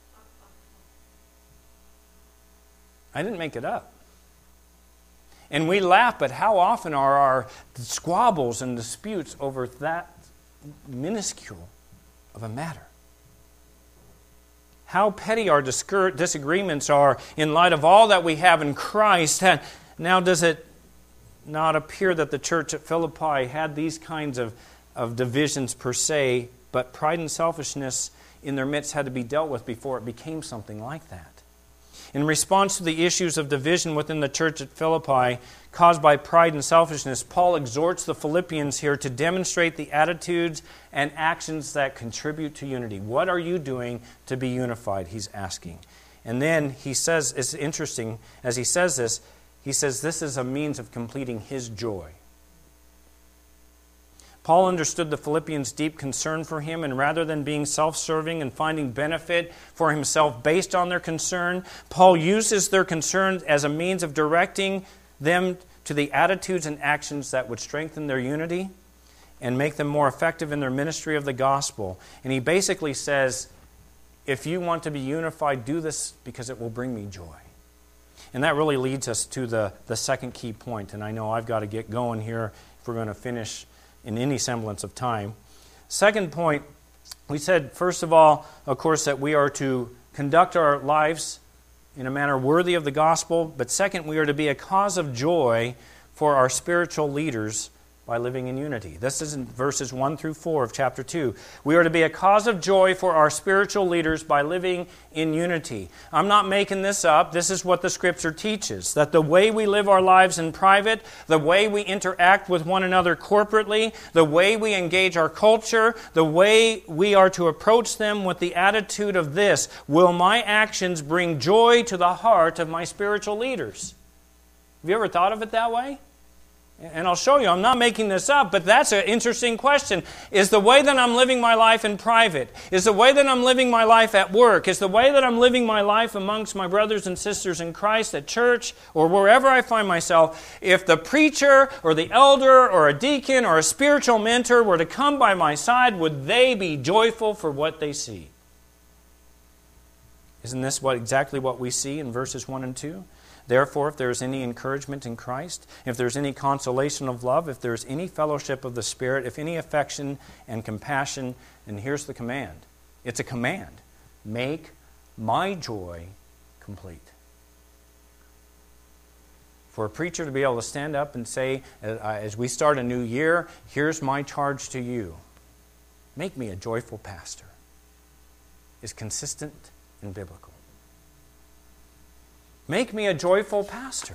I didn't make it up. And we laugh, but how often are our squabbles and disputes over that minuscule of a matter? How petty our disagreements are in light of all that we have in Christ. And now, does it not appear that the church at Philippi had these kinds of divisions per se, but pride and selfishness in their midst had to be dealt with before it became something like that? In response to the issues of division within the church at Philippi caused by pride and selfishness, Paul exhorts the Philippians here to demonstrate the attitudes and actions that contribute to unity. What are you doing to be unified, he's asking. And then he says, it's interesting, as he says this is a means of completing his joy. Paul understood the Philippians' deep concern for him, and rather than being self-serving and finding benefit for himself based on their concern, Paul uses their concern as a means of directing them to the attitudes and actions that would strengthen their unity and make them more effective in their ministry of the gospel. And he basically says, if you want to be unified, do this because it will bring me joy. And that really leads us to the second key point. And I know I've got to get going here if we're going to finish in any semblance of time. Second point, we said, first of all, of course, that we are to conduct our lives in a manner worthy of the gospel. But second, we are to be a cause of joy for our spiritual leaders by living in unity. This is in verses 1 through 4 of chapter 2. We are to be a cause of joy for our spiritual leaders by living in unity. I'm not making this up. This is what the Scripture teaches, that the way we live our lives in private, the way we interact with one another corporately, the way we engage our culture, the way we are to approach them with the attitude of this: will my actions bring joy to the heart of my spiritual leaders? Have you ever thought of it that way? And I'll show you, I'm not making this up, but that's an interesting question. Is the way that I'm living my life in private, is the way that I'm living my life at work, is the way that I'm living my life amongst my brothers and sisters in Christ at church or wherever I find myself, if the preacher or the elder or a deacon or a spiritual mentor were to come by my side, would they be joyful for what they see? Isn't this exactly what we see in verses 1 and 2? Therefore, if there is any encouragement in Christ, if there is any consolation of love, if there is any fellowship of the Spirit, if any affection and compassion, and here's the command. It's a command. Make my joy complete. For a preacher to be able to stand up and say, as we start a new year, here's my charge to you. Make me a joyful pastor, is consistent and biblical. Make me a joyful pastor.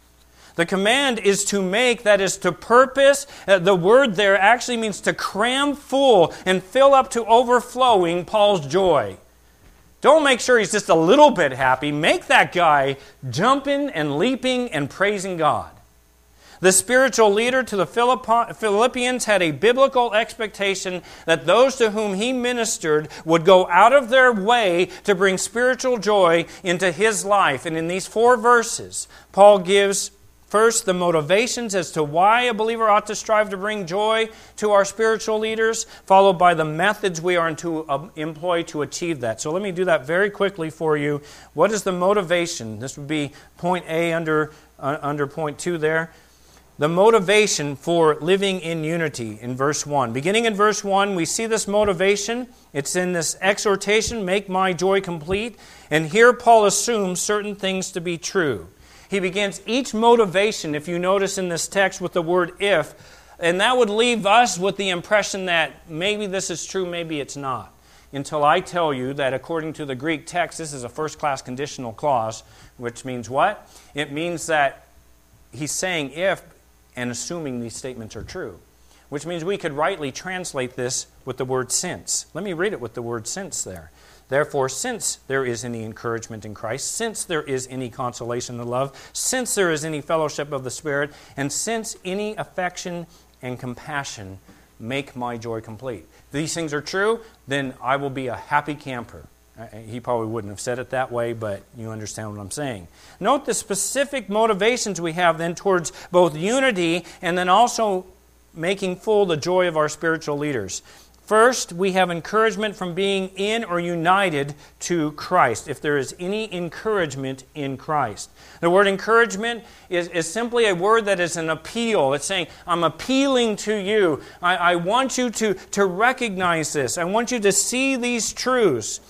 The command is to make, that is to purpose. The word there actually means to cram full and fill up to overflowing Paul's joy. Don't make sure he's just a little bit happy. Make that guy jumping and leaping and praising God. The spiritual leader to the Philippians had a biblical expectation that those to whom he ministered would go out of their way to bring spiritual joy into his life. And in these 4 verses, Paul gives first the motivations as to why a believer ought to strive to bring joy to our spiritual leaders, followed by the methods we are to employ to achieve that. So let me do that very quickly for you. What is the motivation? This would be point A under point 2 there. The motivation for living in unity in verse 1. Beginning in verse 1, we see this motivation. It's in this exhortation, make my joy complete. And here Paul assumes certain things to be true. He begins each motivation, if you notice in this text, with the word if. And that would leave us with the impression that maybe this is true, maybe it's not. Until I tell you that according to the Greek text, this is a first-class conditional clause, which means what? It means that he's saying if, and assuming these statements are true, which means we could rightly translate this with the word since. Let me read it with the word since there. Therefore, since there is any encouragement in Christ, since there is any consolation of love, since there is any fellowship of the Spirit, and since any affection and compassion, make my joy complete. If these things are true, then I will be a happy camper. He probably wouldn't have said it that way, but you understand what I'm saying. Note the specific motivations we have then towards both unity and then also making full the joy of our spiritual leaders. First, we have encouragement from being in or united to Christ, if there is any encouragement in Christ. The word encouragement is simply a word that is an appeal. It's saying, I'm appealing to you. I want you to recognize this. I want you to see these truths.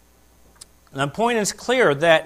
The point is clear that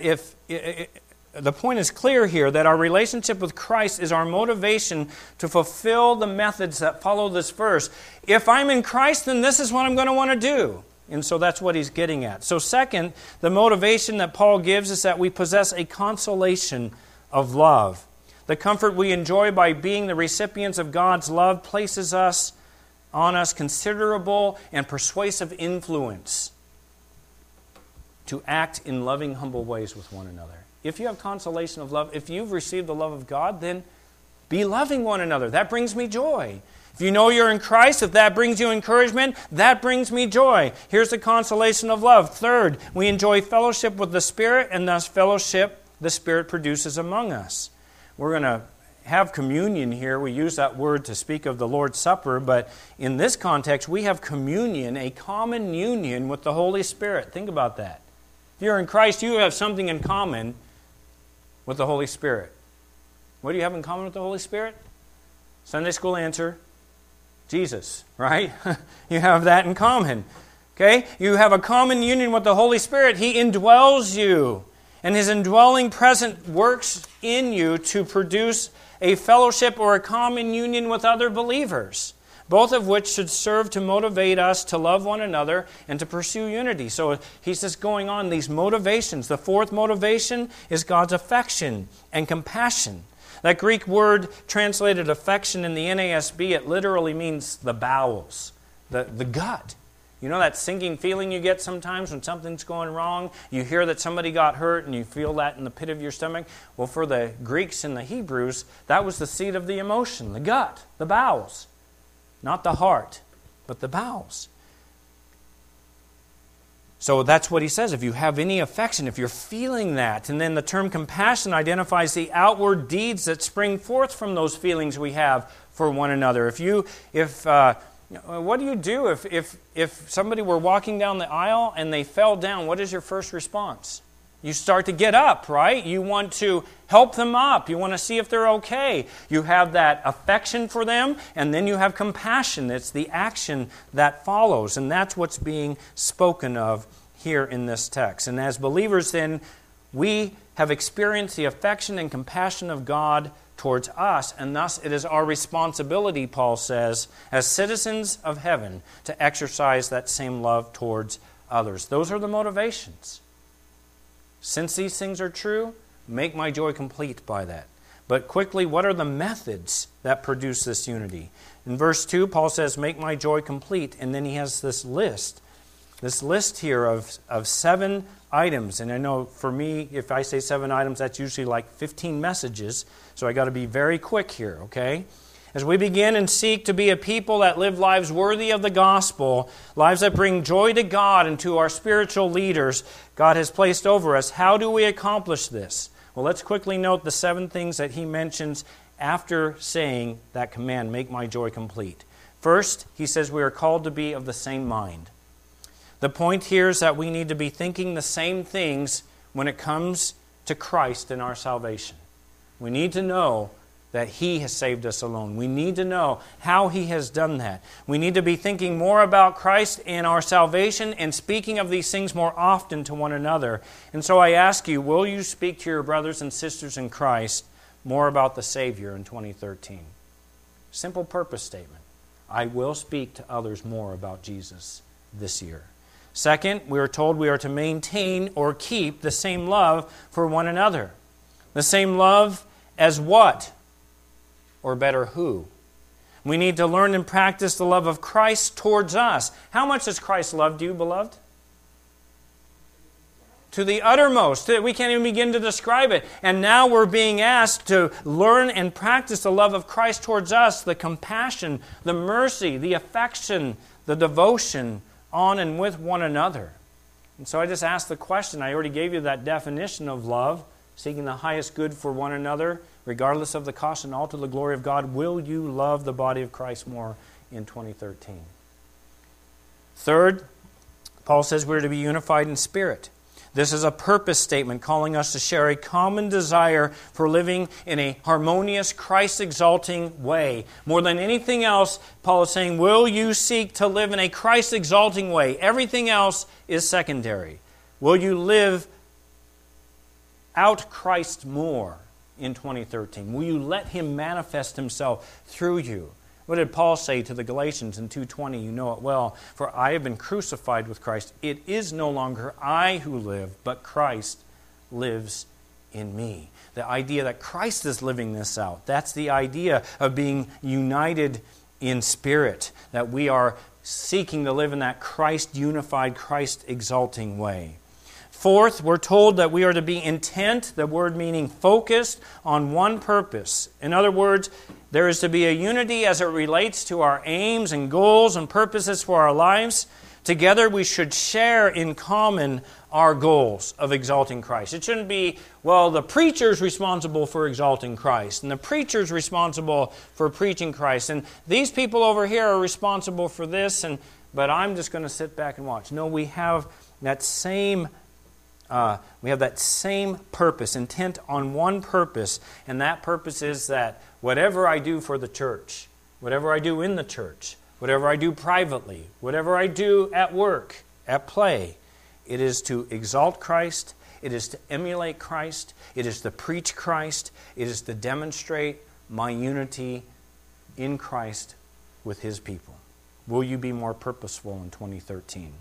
here that our relationship with Christ is our motivation to fulfill the methods that follow this verse. If I'm in Christ, then this is what I'm going to want to do. And so that's what he's getting at. So second, the motivation that Paul gives is that we possess a consolation of love. The comfort we enjoy by being the recipients of God's love places on us considerable and persuasive influence to act in loving, humble ways with one another. If you have consolation of love, if you've received the love of God, then be loving one another. That brings me joy. If you know you're in Christ, if that brings you encouragement, that brings me joy. Here's the consolation of love. Third, we enjoy fellowship with the Spirit, and thus fellowship the Spirit produces among us. We're going to have communion here. We use that word to speak of the Lord's Supper, but in this context, we have communion, a common union with the Holy Spirit. Think about that. If you're in Christ, you have something in common with the Holy Spirit. What do you have in common with the Holy Spirit? Sunday school answer, Jesus, right? You have that in common. Okay? You have a common union with the Holy Spirit. He indwells you. And His indwelling presence works in you to produce a fellowship or a common union with other believers, both of which should serve to motivate us to love one another and to pursue unity. So he's just going on these motivations. The fourth motivation is God's affection and compassion. That Greek word translated affection in the NASB, it literally means the bowels, the gut. You know that sinking feeling you get sometimes when something's going wrong? You hear that somebody got hurt and you feel that in the pit of your stomach? Well, for the Greeks and the Hebrews, that was the seat of the emotion, the gut, the bowels. Not the heart, but the bowels. So that's what he says. If you have any affection, if you're feeling that, and then the term compassion identifies the outward deeds that spring forth from those feelings we have for one another. What do you do if somebody were walking down the aisle and they fell down? What is your first response? You start to get up, right? You want to help them up. You want to see if they're okay. You have that affection for them, and then you have compassion. It's the action that follows, and that's what's being spoken of here in this text. And as believers then, we have experienced the affection and compassion of God towards us, and thus it is our responsibility, Paul says, as citizens of heaven, to exercise that same love towards others. Those are the motivations. Since these things are true, make my joy complete by that. But quickly, what are the methods that produce this unity? In verse 2, Paul says, make my joy complete, and then he has this list here of 7 items. And I know for me, if I say 7 items, that's usually like 15 messages, so I got to be very quick here, okay? As we begin and seek to be a people that live lives worthy of the gospel, lives that bring joy to God and to our spiritual leaders God has placed over us, how do we accomplish this? Well, let's quickly note the 7 things that he mentions after saying that command, make my joy complete. First, he says we are called to be of the same mind. The point here is that we need to be thinking the same things when it comes to Christ and our salvation. We need to know that He has saved us alone. We need to know how He has done that. We need to be thinking more about Christ and our salvation and speaking of these things more often to one another. And so I ask you, will you speak to your brothers and sisters in Christ more about the Savior in 2013? Simple purpose statement. I will speak to others more about Jesus this year. Second, we are told we are to maintain or keep the same love for one another. The same love as what? Or better, who? We need to learn and practice the love of Christ towards us. How much has Christ loved you, beloved? To the uttermost. We can't even begin to describe it. And now we're being asked to learn and practice the love of Christ towards us, the compassion, the mercy, the affection, the devotion on and with one another. And so I just asked the question. I already gave you that definition of love, seeking the highest good for one another, regardless of the cost, and all to the glory of God. Will you love the body of Christ more in 2013? Third, Paul says we're to be unified in spirit. This is a purpose statement calling us to share a common desire for living in a harmonious, Christ-exalting way. More than anything else, Paul is saying, will you seek to live in a Christ-exalting way? Everything else is secondary. Will you live out Christ more in 2013? Will you let Him manifest Himself through you? What did Paul say to the Galatians in 2:20? You know it well. For I have been crucified with Christ. It is no longer I who live, but Christ lives in me. The idea that Christ is living this out. That's the idea of being united in spirit. That we are seeking to live in that Christ-unified, Christ-exalting way. Fourth, we're told that we are to be intent, the word meaning focused, on one purpose. In other words, there is to be a unity as it relates to our aims and goals and purposes for our lives. Together we should share in common our goals of exalting Christ. It shouldn't be, well, the preacher's responsible for exalting Christ, and the preacher's responsible for preaching Christ, and these people over here are responsible for this, but I'm just going to sit back and watch. No, we have that same purpose, intent on one purpose, and that purpose is that whatever I do for the church, whatever I do in the church, whatever I do privately, whatever I do at work, at play, it is to exalt Christ, it is to emulate Christ, it is to preach Christ, it is to demonstrate my unity in Christ with His people. Will you be more purposeful in 2013?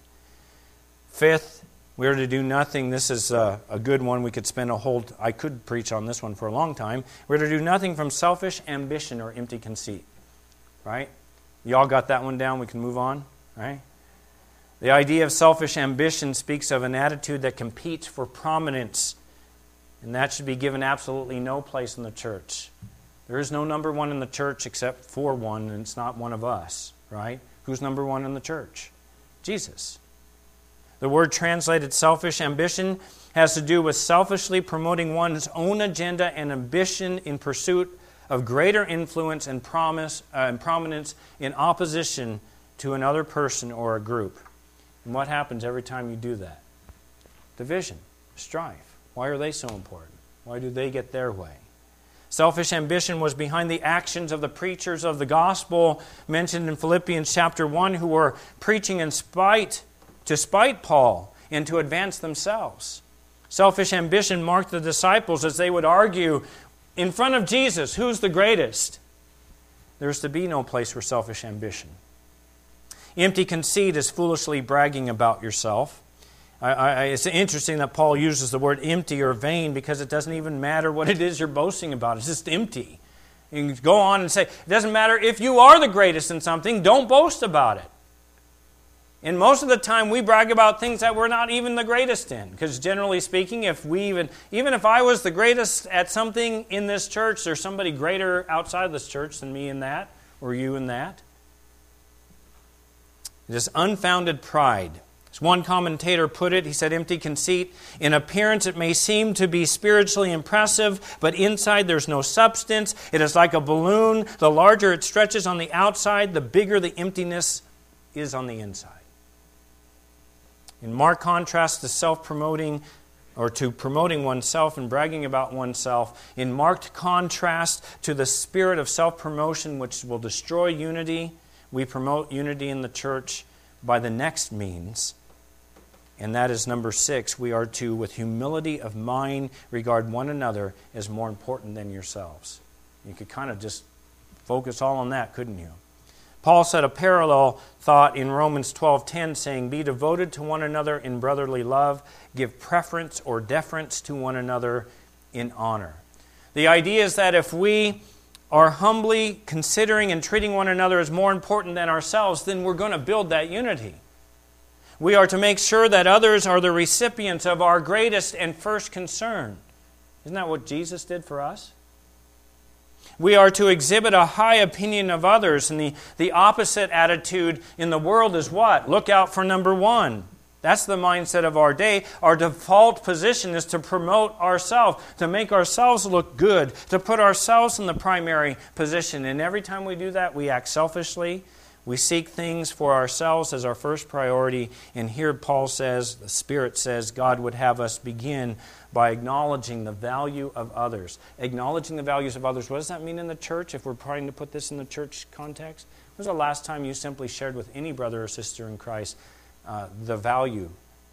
Fifth, we are to do nothing. This is a good one. We could spend I could preach on this one for a long time. We're to do nothing from selfish ambition or empty conceit. Right? Y'all got that one down? We can move on, right? The idea of selfish ambition speaks of an attitude that competes for prominence, and that should be given absolutely no place in the church. There is no number one in the church except for one, and it's not one of us, right? Who's number one in the church? Jesus. The word translated selfish ambition has to do with selfishly promoting one's own agenda and ambition in pursuit of greater influence and prominence in opposition to another person or a group. And what happens every time you do that? Division, strife. Why are they so important? Why do they get their way? Selfish ambition was behind the actions of the preachers of the gospel mentioned in Philippians chapter 1 who were preaching to spite Paul and to advance themselves. Selfish ambition marked the disciples as they would argue in front of Jesus, who's the greatest? There's to be no place for selfish ambition. Empty conceit is foolishly bragging about yourself. It's interesting that Paul uses the word empty or vain because it doesn't even matter what it is you're boasting about. It's just empty. You can go on and say, it doesn't matter if you are the greatest in something, don't boast about it. And most of the time we brag about things that we're not even the greatest in. Because generally speaking, even if I was the greatest at something in this church, there's somebody greater outside of this church than me in that, or you in that. It is unfounded pride. As one commentator put it, he said, empty conceit. In appearance it may seem to be spiritually impressive, but inside there's no substance. It is like a balloon. The larger it stretches on the outside, the bigger the emptiness is on the inside. In marked contrast to self-promoting or to promoting oneself and bragging about oneself, in marked contrast to the spirit of self-promotion which will destroy unity, we promote unity in the church by the next means, and that is number 6. We are to, with humility of mind, regard one another as more important than yourselves. You could kind of just focus all on that, couldn't you? Paul said a parallel thought in Romans 12:10, saying, be devoted to one another in brotherly love, give preference or deference to one another in honor. The idea is that if we are humbly considering and treating one another as more important than ourselves, then we're going to build that unity. We are to make sure that others are the recipients of our greatest and first concern. Isn't that what Jesus did for us? We are to exhibit a high opinion of others, and the opposite attitude in the world is what? Look out for number one. That's the mindset of our day. Our default position is to promote ourselves, to make ourselves look good, to put ourselves in the primary position. And every time we do that, we act selfishly. We seek things for ourselves as our first priority. And here Paul says, the Spirit says, God would have us begin by acknowledging the value of others. Acknowledging the values of others. What does that mean in the church, if we're trying to put this in the church context? When was the last time you simply shared with any brother or sister in Christ their value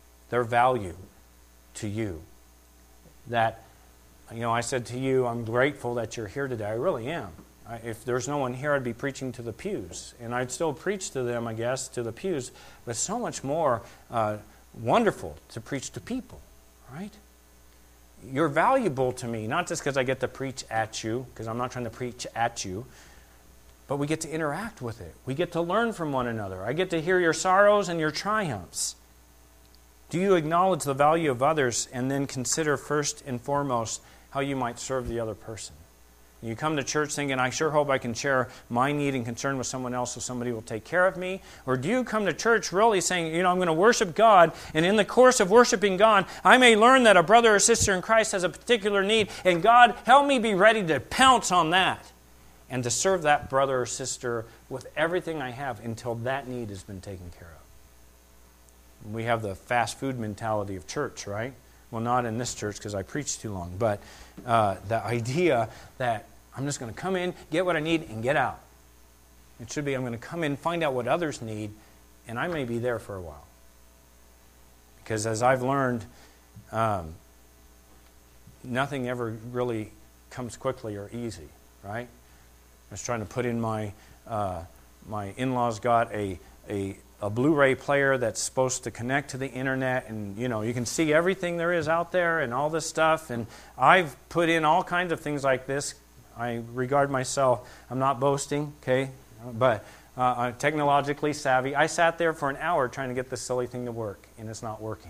to you? That, I said to you, I'm grateful that you're here today. I really am. If there's no one here, I'd be preaching to the pews. And I'd still preach to them, I guess, to the pews. But it's so much more wonderful to preach to people, right? You're valuable to me, not just because I get to preach at you, because I'm not trying to preach at you, but we get to interact with it. We get to learn from one another. I get to hear your sorrows and your triumphs. Do you acknowledge the value of others and then consider first and foremost how you might serve the other person? You come to church thinking, I sure hope I can share my need and concern with someone else so somebody will take care of me? Or do you come to church really saying, I'm going to worship God, and in the course of worshiping God, I may learn that a brother or sister in Christ has a particular need, and God, help me be ready to pounce on that and to serve that brother or sister with everything I have until that need has been taken care of. We have the fast food mentality of church, right? Well, not in this church because I preach too long, but the idea that I'm just going to come in, get what I need, and get out. It should be I'm going to come in, find out what others need, and I may be there for a while. Because as I've learned, nothing ever really comes quickly or easy, right? I was trying to put in my in-laws got a Blu-ray player that's supposed to connect to the internet, and you can see everything there is out there and all this stuff, and I've put in all kinds of things like this. I regard myself, I'm not boasting, okay, but I'm technologically savvy. I sat there for an hour trying to get this silly thing to work, and it's not working.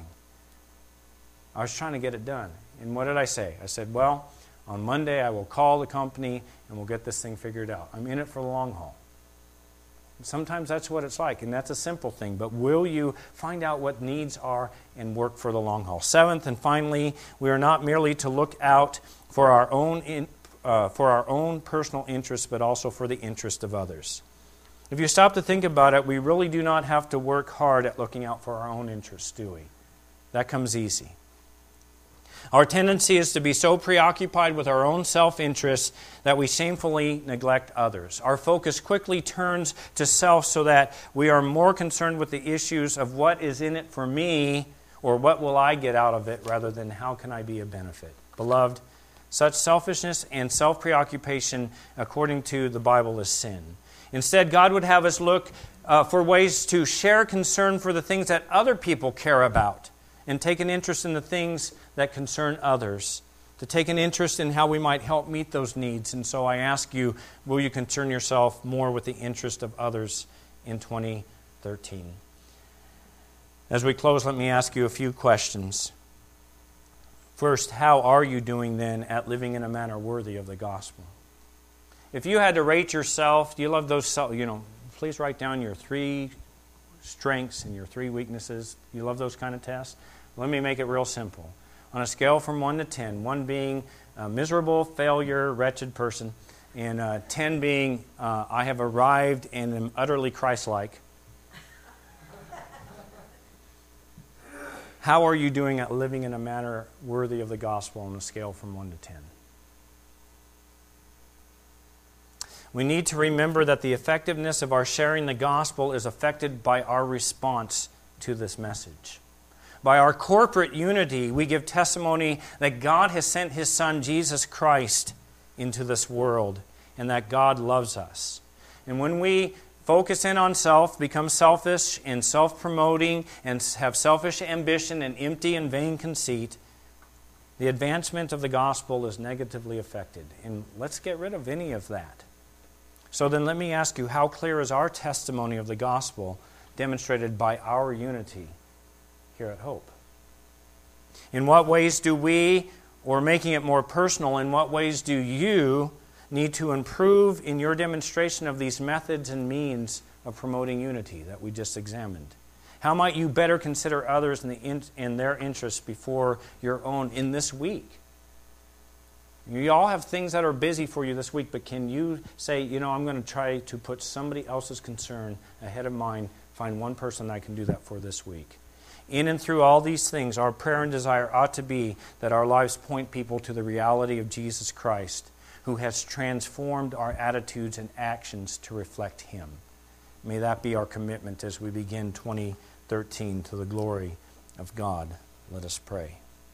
I was trying to get it done, and what did I say? I said, well, on Monday I will call the company and we'll get this thing figured out. I'm in it for the long haul. Sometimes that's what it's like, and that's a simple thing. But will you find out what needs are and work for the long haul? Seventh, and finally, we are not merely to look out for our own personal interests, but also for the interest of others. If you stop to think about it, we really do not have to work hard at looking out for our own interests, do we? That comes easy. Our tendency is to be so preoccupied with our own self-interest that we shamefully neglect others. Our focus quickly turns to self so that we are more concerned with the issues of what is in it for me or what will I get out of it rather than how can I be a benefit. Beloved, such selfishness and self-preoccupation, according to the Bible, is sin. Instead, God would have us look for ways to share concern for the things that other people care about and take an interest in the things that concern others, to take an interest in how we might help meet those needs. And so I ask you, will you concern yourself more with the interest of others in 2013? As we close, let me ask you a few questions. First, how are you doing then at living in a manner worthy of the gospel? If you had to rate yourself, do you love those, please write down your 3 strengths and your 3 weaknesses. You love those kind of tests? Let me make it real simple. On a scale from 1 to 10, 1 being a miserable, failure, wretched person, and 10 being I have arrived and am utterly Christ-like. How are you doing at living in a manner worthy of the gospel on a scale from 1 to 10? We need to remember that the effectiveness of our sharing the gospel is affected by our response to this message. By our corporate unity, we give testimony that God has sent His Son, Jesus Christ, into this world and that God loves us. And when we focus in on self, become selfish and self-promoting, and have selfish ambition and empty and vain conceit, the advancement of the gospel is negatively affected. And let's get rid of any of that. So then let me ask you, how clear is our testimony of the gospel demonstrated by our unity here at Hope? In what ways do we, or making it more personal, in what ways do you need to improve in your demonstration of these methods and means of promoting unity that we just examined? How might you better consider others in their interests before your own in this week? You all have things that are busy for you this week, but can you say, I'm going to try to put somebody else's concern ahead of mine, find one person I can do that for this week? In and through all these things, our prayer and desire ought to be that our lives point people to the reality of Jesus Christ, who has transformed our attitudes and actions to reflect Him. May that be our commitment as we begin 2013 to the glory of God. Let us pray.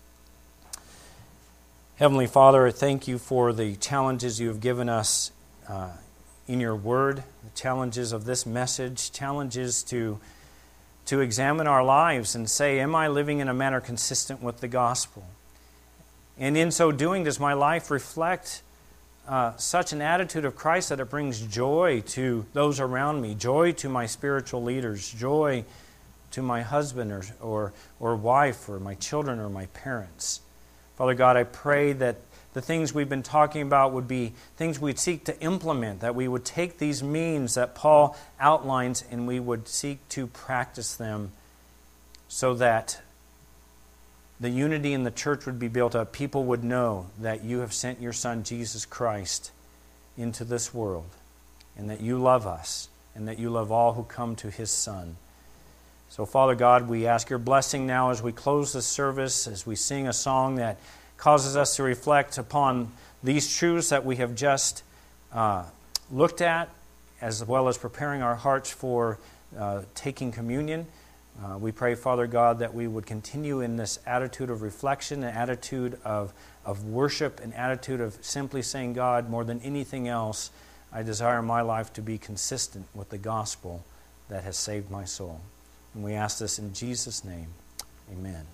Heavenly Father, I thank you for the challenges you have given us in your word, the challenges of this message, challenges to examine our lives and say, am I living in a manner consistent with the gospel? And in so doing, does my life reflect such an attitude of Christ that it brings joy to those around me, joy to my spiritual leaders, joy to my husband or wife or my children or my parents? Father God, I pray that the things we've been talking about would be things we'd seek to implement, that we would take these means that Paul outlines and we would seek to practice them so that the unity in the church would be built up. People would know that you have sent your Son, Jesus Christ, into this world, and that you love us, and that you love all who come to His Son. So, Father God, we ask your blessing now as we close this service, as we sing a song that causes us to reflect upon these truths that we have just looked at, as well as preparing our hearts for taking communion. We pray, Father God, that we would continue in this attitude of reflection, an attitude of worship, an attitude of simply saying, God, more than anything else, I desire my life to be consistent with the gospel that has saved my soul. And we ask this in Jesus' name. Amen.